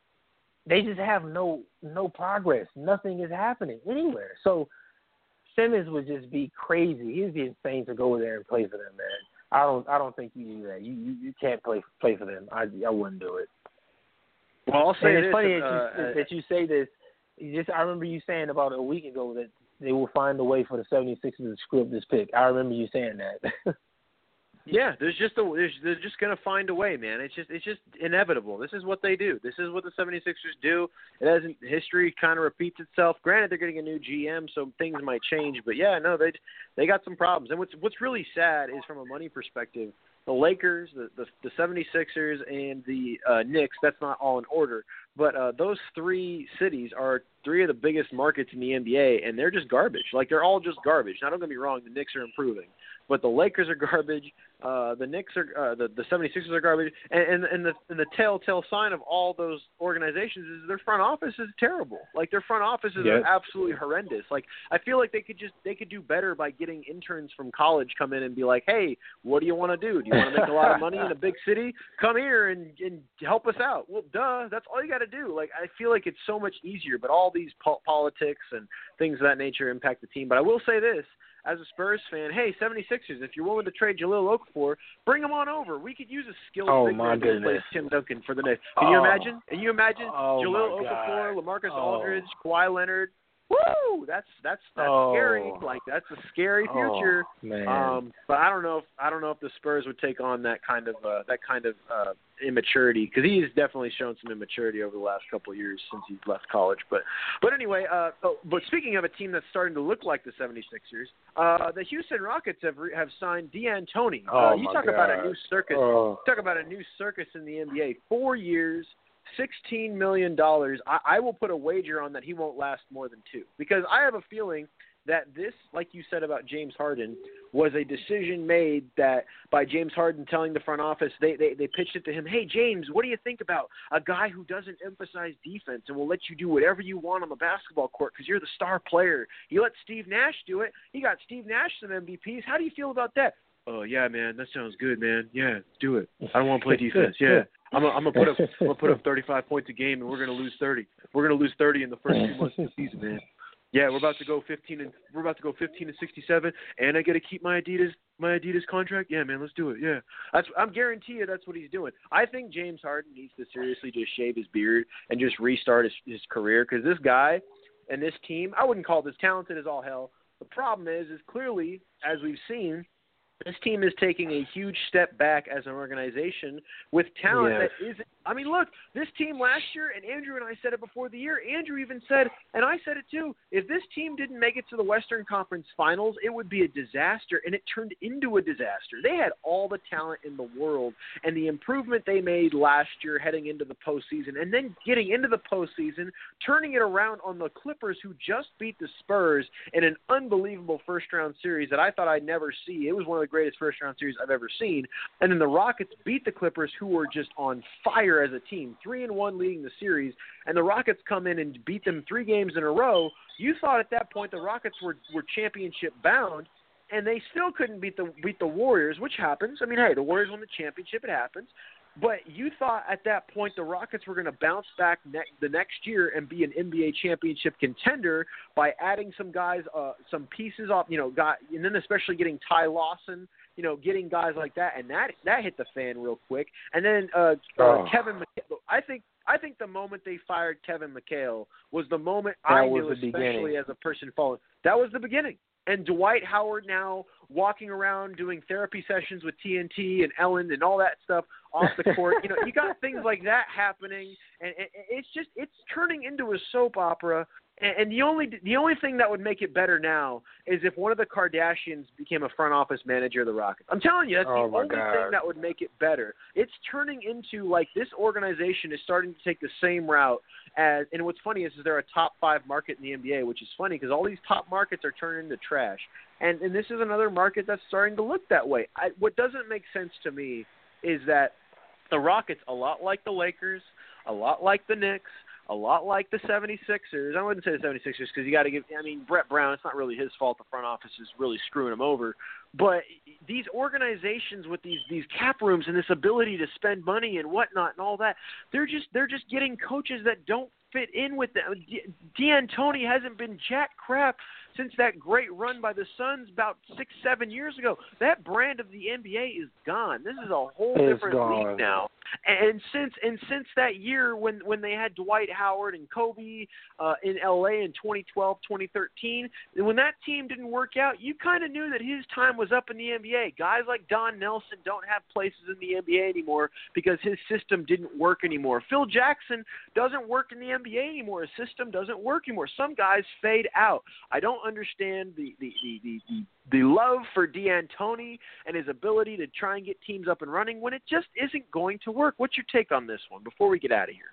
they just have no no progress. Nothing is happening anywhere. So Simmons would just be crazy. He'd be insane to go there and play for them, man. I don't I don't think you do that. You you, you can't play play for them. I I wouldn't do it. Well, I'll say and it's this. funny uh, that, you, that you say this. You just I remember you saying about a week ago that they will find a way for the seventy-sixers to screw up this pick. I remember you saying that. Yeah, there's just a there's, they're just gonna find a way, man. It's just it's just inevitable. This is what they do. This is what the seventy-sixers do. It hasn't history kind of repeats itself. Granted, they're getting a new G M, so things might change. But yeah, no, they they got some problems. And what's what's really sad is from a money perspective, the Lakers, the the, the seventy-sixers, and the uh, Knicks. That's not all in order, but uh, those three cities are three of the biggest markets in the N B A, and they're just garbage. Like they're all just garbage. Now, don't get me wrong, the Knicks are improving. But the Lakers are garbage. Uh, the Knicks are uh, the the seventy-sixers are garbage, and and, and the and the telltale sign of all those organizations is their front office is terrible. Like their front offices Yes. are absolutely horrendous. Like I feel like they could just they could do better by getting interns from college come in and be like, hey, what do you want to do? Do you want to make a lot of money in a big city? Come here and and help us out. Well, duh, that's all you got to do. Like I feel like it's so much easier, but all these po- politics and things of that nature impact the team. But I will say this. As a Spurs fan, hey, seventy-sixers, if you're willing to trade Jahlil Okafor, bring him on over. We could use a skilled Oh, big my man to replace goodness. Tim Duncan for the Knicks. Can you Oh. imagine? Can you imagine Oh, Jahlil my Okafor, God. LaMarcus Oh. Aldridge, Kawhi Leonard? Woo! That's that's that's Oh. scary. Like that's a scary future. Oh, man. Um, but I don't know if I don't know if the Spurs would take on that kind of uh, that kind of uh, immaturity, because he's definitely shown some immaturity over the last couple of years since he's left college. But but anyway, uh, oh, but speaking of a team that's starting to look like the seventy-sixers, uh, the Houston Rockets have re- have signed D'Antoni. Oh, uh, you my talk about a God. new circus. Oh. Talk about a new circus in the N B A. Four years. sixteen million dollars. I, I will put a wager on that he won't last more than two, because I have a feeling that this, like you said about James Harden, was a decision made that by James Harden telling the front office, they, they, they pitched it to him, hey, James, what do you think about a guy who doesn't emphasize defense and will let you do whatever you want on the basketball court because you're the star player? You let Steve Nash do it. He got Steve Nash some M V Ps. How do you feel about that? Oh, yeah, man, that sounds good, man. Yeah, do it. I don't want to play defense. Yeah. I'm gonna, I'm gonna put up I'm gonna put up thirty-five points a game, and we're gonna lose thirty. We're gonna lose thirty in the first few months of the season, man. Yeah, we're about to go fifteen and we're about to go fifteen and sixty-seven, and I got to keep my Adidas my Adidas contract. Yeah, man, let's do it. Yeah, that's I'm guarantee you that's what he's doing. I think James Harden needs to seriously just shave his beard and just restart his, his career, because this guy and this team, I wouldn't call this talented as all hell. The problem is, is clearly, as we've seen, this team is taking a huge step back as an organization with talent yes. that isn't. I mean, look, this team last year, and Andrew and I said it before the year. Andrew even said, and I said it too, if this team didn't make it to the Western Conference Finals, it would be a disaster, and it turned into a disaster. They had all the talent in the world, and the improvement they made last year heading into the postseason, and then getting into the postseason, turning it around on the Clippers, who just beat the Spurs in an unbelievable first-round series that I thought I'd never see. It was one of the greatest first-round series I've ever seen. And then the Rockets beat the Clippers, who were just on fire as a team, three and one leading the series, and the Rockets come in and beat them three games in a row. You thought at that point the Rockets were, were championship bound, and they still couldn't beat the beat the Warriors, which happens. I mean, hey, the Warriors won the championship, it happens. But you thought at that point the Rockets were going to bounce back ne- the next year and be an N B A championship contender by adding some guys, uh, some pieces off, you know, got, and then especially getting Ty Lawson, you know, getting guys like that, and that that hit the fan real quick. And then uh, uh, oh. Kevin McHale, I think I think the moment they fired Kevin McHale was the moment that I was knew, the especially beginning. as a person following. That was the beginning. And Dwight Howard now walking around doing therapy sessions with T N T and Ellen and all that stuff off the court. You know, you got things like that happening, and, and it's just it's turning into a soap opera. And, and the only the only thing that would make it better now is if one of the Kardashians became a front office manager of the Rockets. I'm telling you, that's oh the only God. thing that would make it better. It's turning into like this organization is starting to take the same route as. And what's funny is, is they're a top five market in the N B A, which is funny because all these top markets are turning into trash. And and this is another market that's starting to look that way. I, what doesn't make sense to me is that the Rockets, a lot like the Lakers, a lot like the Knicks, a lot like the seventy-sixers. I wouldn't say the seventy-sixers because you got to give – I mean, Brett Brown, it's not really his fault the front office is really screwing him over. But these organizations with these these cap rooms and this ability to spend money and whatnot and all that, they're just they're just getting coaches that don't fit in with them. D'Antoni hasn't been jack crap since that great run by the Suns about six, seven years ago. That brand of the N B A is gone. This is a whole It's different gone. league now. And since and since that year when, when they had Dwight Howard and Kobe uh, in L A in twenty twelve, twenty thirteen, when that team didn't work out, you kind of knew that his time was up in the N B A. Guys like Don Nelson don't have places in the N B A anymore because his system didn't work anymore. Phil Jackson doesn't work in the N B A anymore. His system doesn't work anymore. Some guys fade out. I don't understand the the, the, the, the the love for D'Antoni and his ability to try and get teams up and running when it just isn't going to work. What's your take on this one before we get out of here?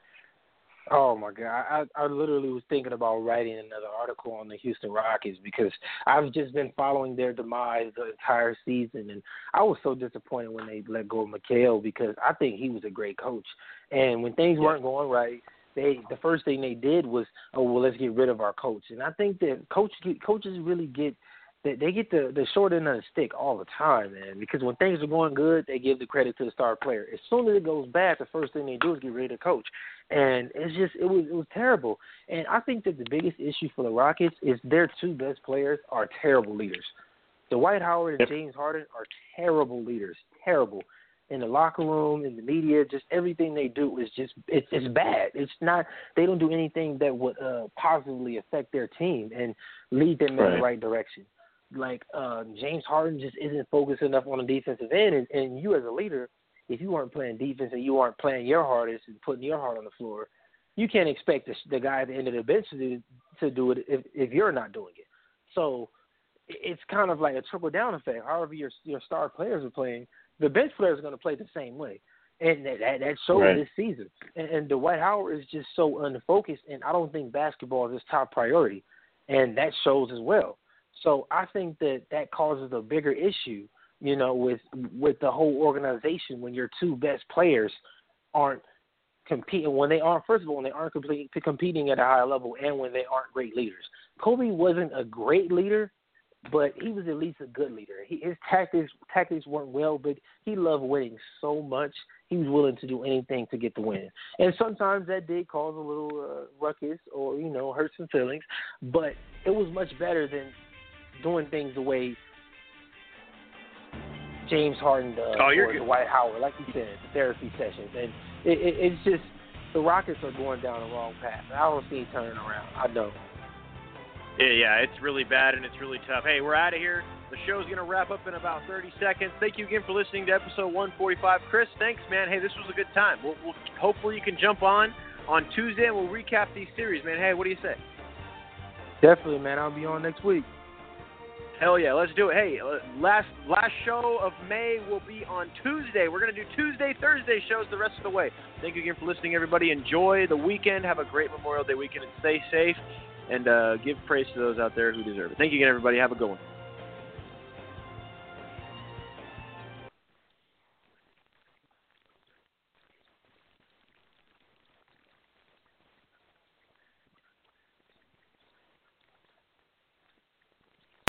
Oh, my God. I, I literally was thinking about writing another article on the Houston Rockets because I've just been following their demise the entire season, and I was so disappointed when they let go of McHale because I think he was a great coach. And when things Yeah. weren't going right, they the first thing they did was, oh, well, let's get rid of our coach. And I think that coach, coaches really get – They, they get the, the short end of the stick all the time, man, because when things are going good, they give the credit to the star player. As soon as it goes bad, the first thing they do is get rid of the coach. And it's just it was it was terrible. And I think that the biggest issue for the Rockets is their two best players are terrible leaders. Dwight Howard and James Harden are terrible leaders, terrible. In the locker room, in the media, just everything they do is just it's it's bad. It's not they don't do anything that would uh, positively affect their team and lead them in Right. the right direction. Like uh, James Harden just isn't focused enough on the defensive end, and, and you as a leader, if you aren't playing defense and you aren't playing your hardest and putting your heart on the floor, you can't expect the, the guy at the end of the bench to do, to do it if, if you're not doing it. So it's kind of like a trickle down effect. However your your star players are playing, the bench players are going to play the same way, and that that, that shows Right. this season. And, and Dwight Howard is just so unfocused, and I don't think basketball is his top priority, and that shows as well. So I think that that causes a bigger issue, you know, with with the whole organization when your two best players aren't competing, when they aren't, first of all, when they aren't complete, competing at a high level and when they aren't great leaders. Kobe wasn't a great leader, but he was at least a good leader. He, his tactics tactics weren't well, but he loved winning so much. He was willing to do anything to get the win. And sometimes that did cause a little uh, ruckus or, you know, hurt some feelings. But it was much better than doing things the way James Harden does oh, or good. Dwight Howard, like you said, the therapy sessions. And it, it, it's just the Rockets are going down the wrong path. I don't see it turning around. I don't. Yeah, yeah, it's really bad and it's really tough. Hey, we're out of here. The show's going to wrap up in about thirty seconds. Thank you again for listening to episode one forty-five. Chris, thanks, man. Hey, this was a good time. We'll, we'll, hopefully you can jump on on Tuesday and we'll recap these series, man. Hey, what do you say? Definitely, man. I'll be on next week. Hell yeah, let's do it. Hey, last last show of May will be on Tuesday. We're going to do Tuesday, Thursday shows the rest of the way. Thank you again for listening, everybody. Enjoy the weekend. Have a great Memorial Day weekend and stay safe. And uh, give praise to those out there who deserve it. Thank you again, everybody. Have a good one.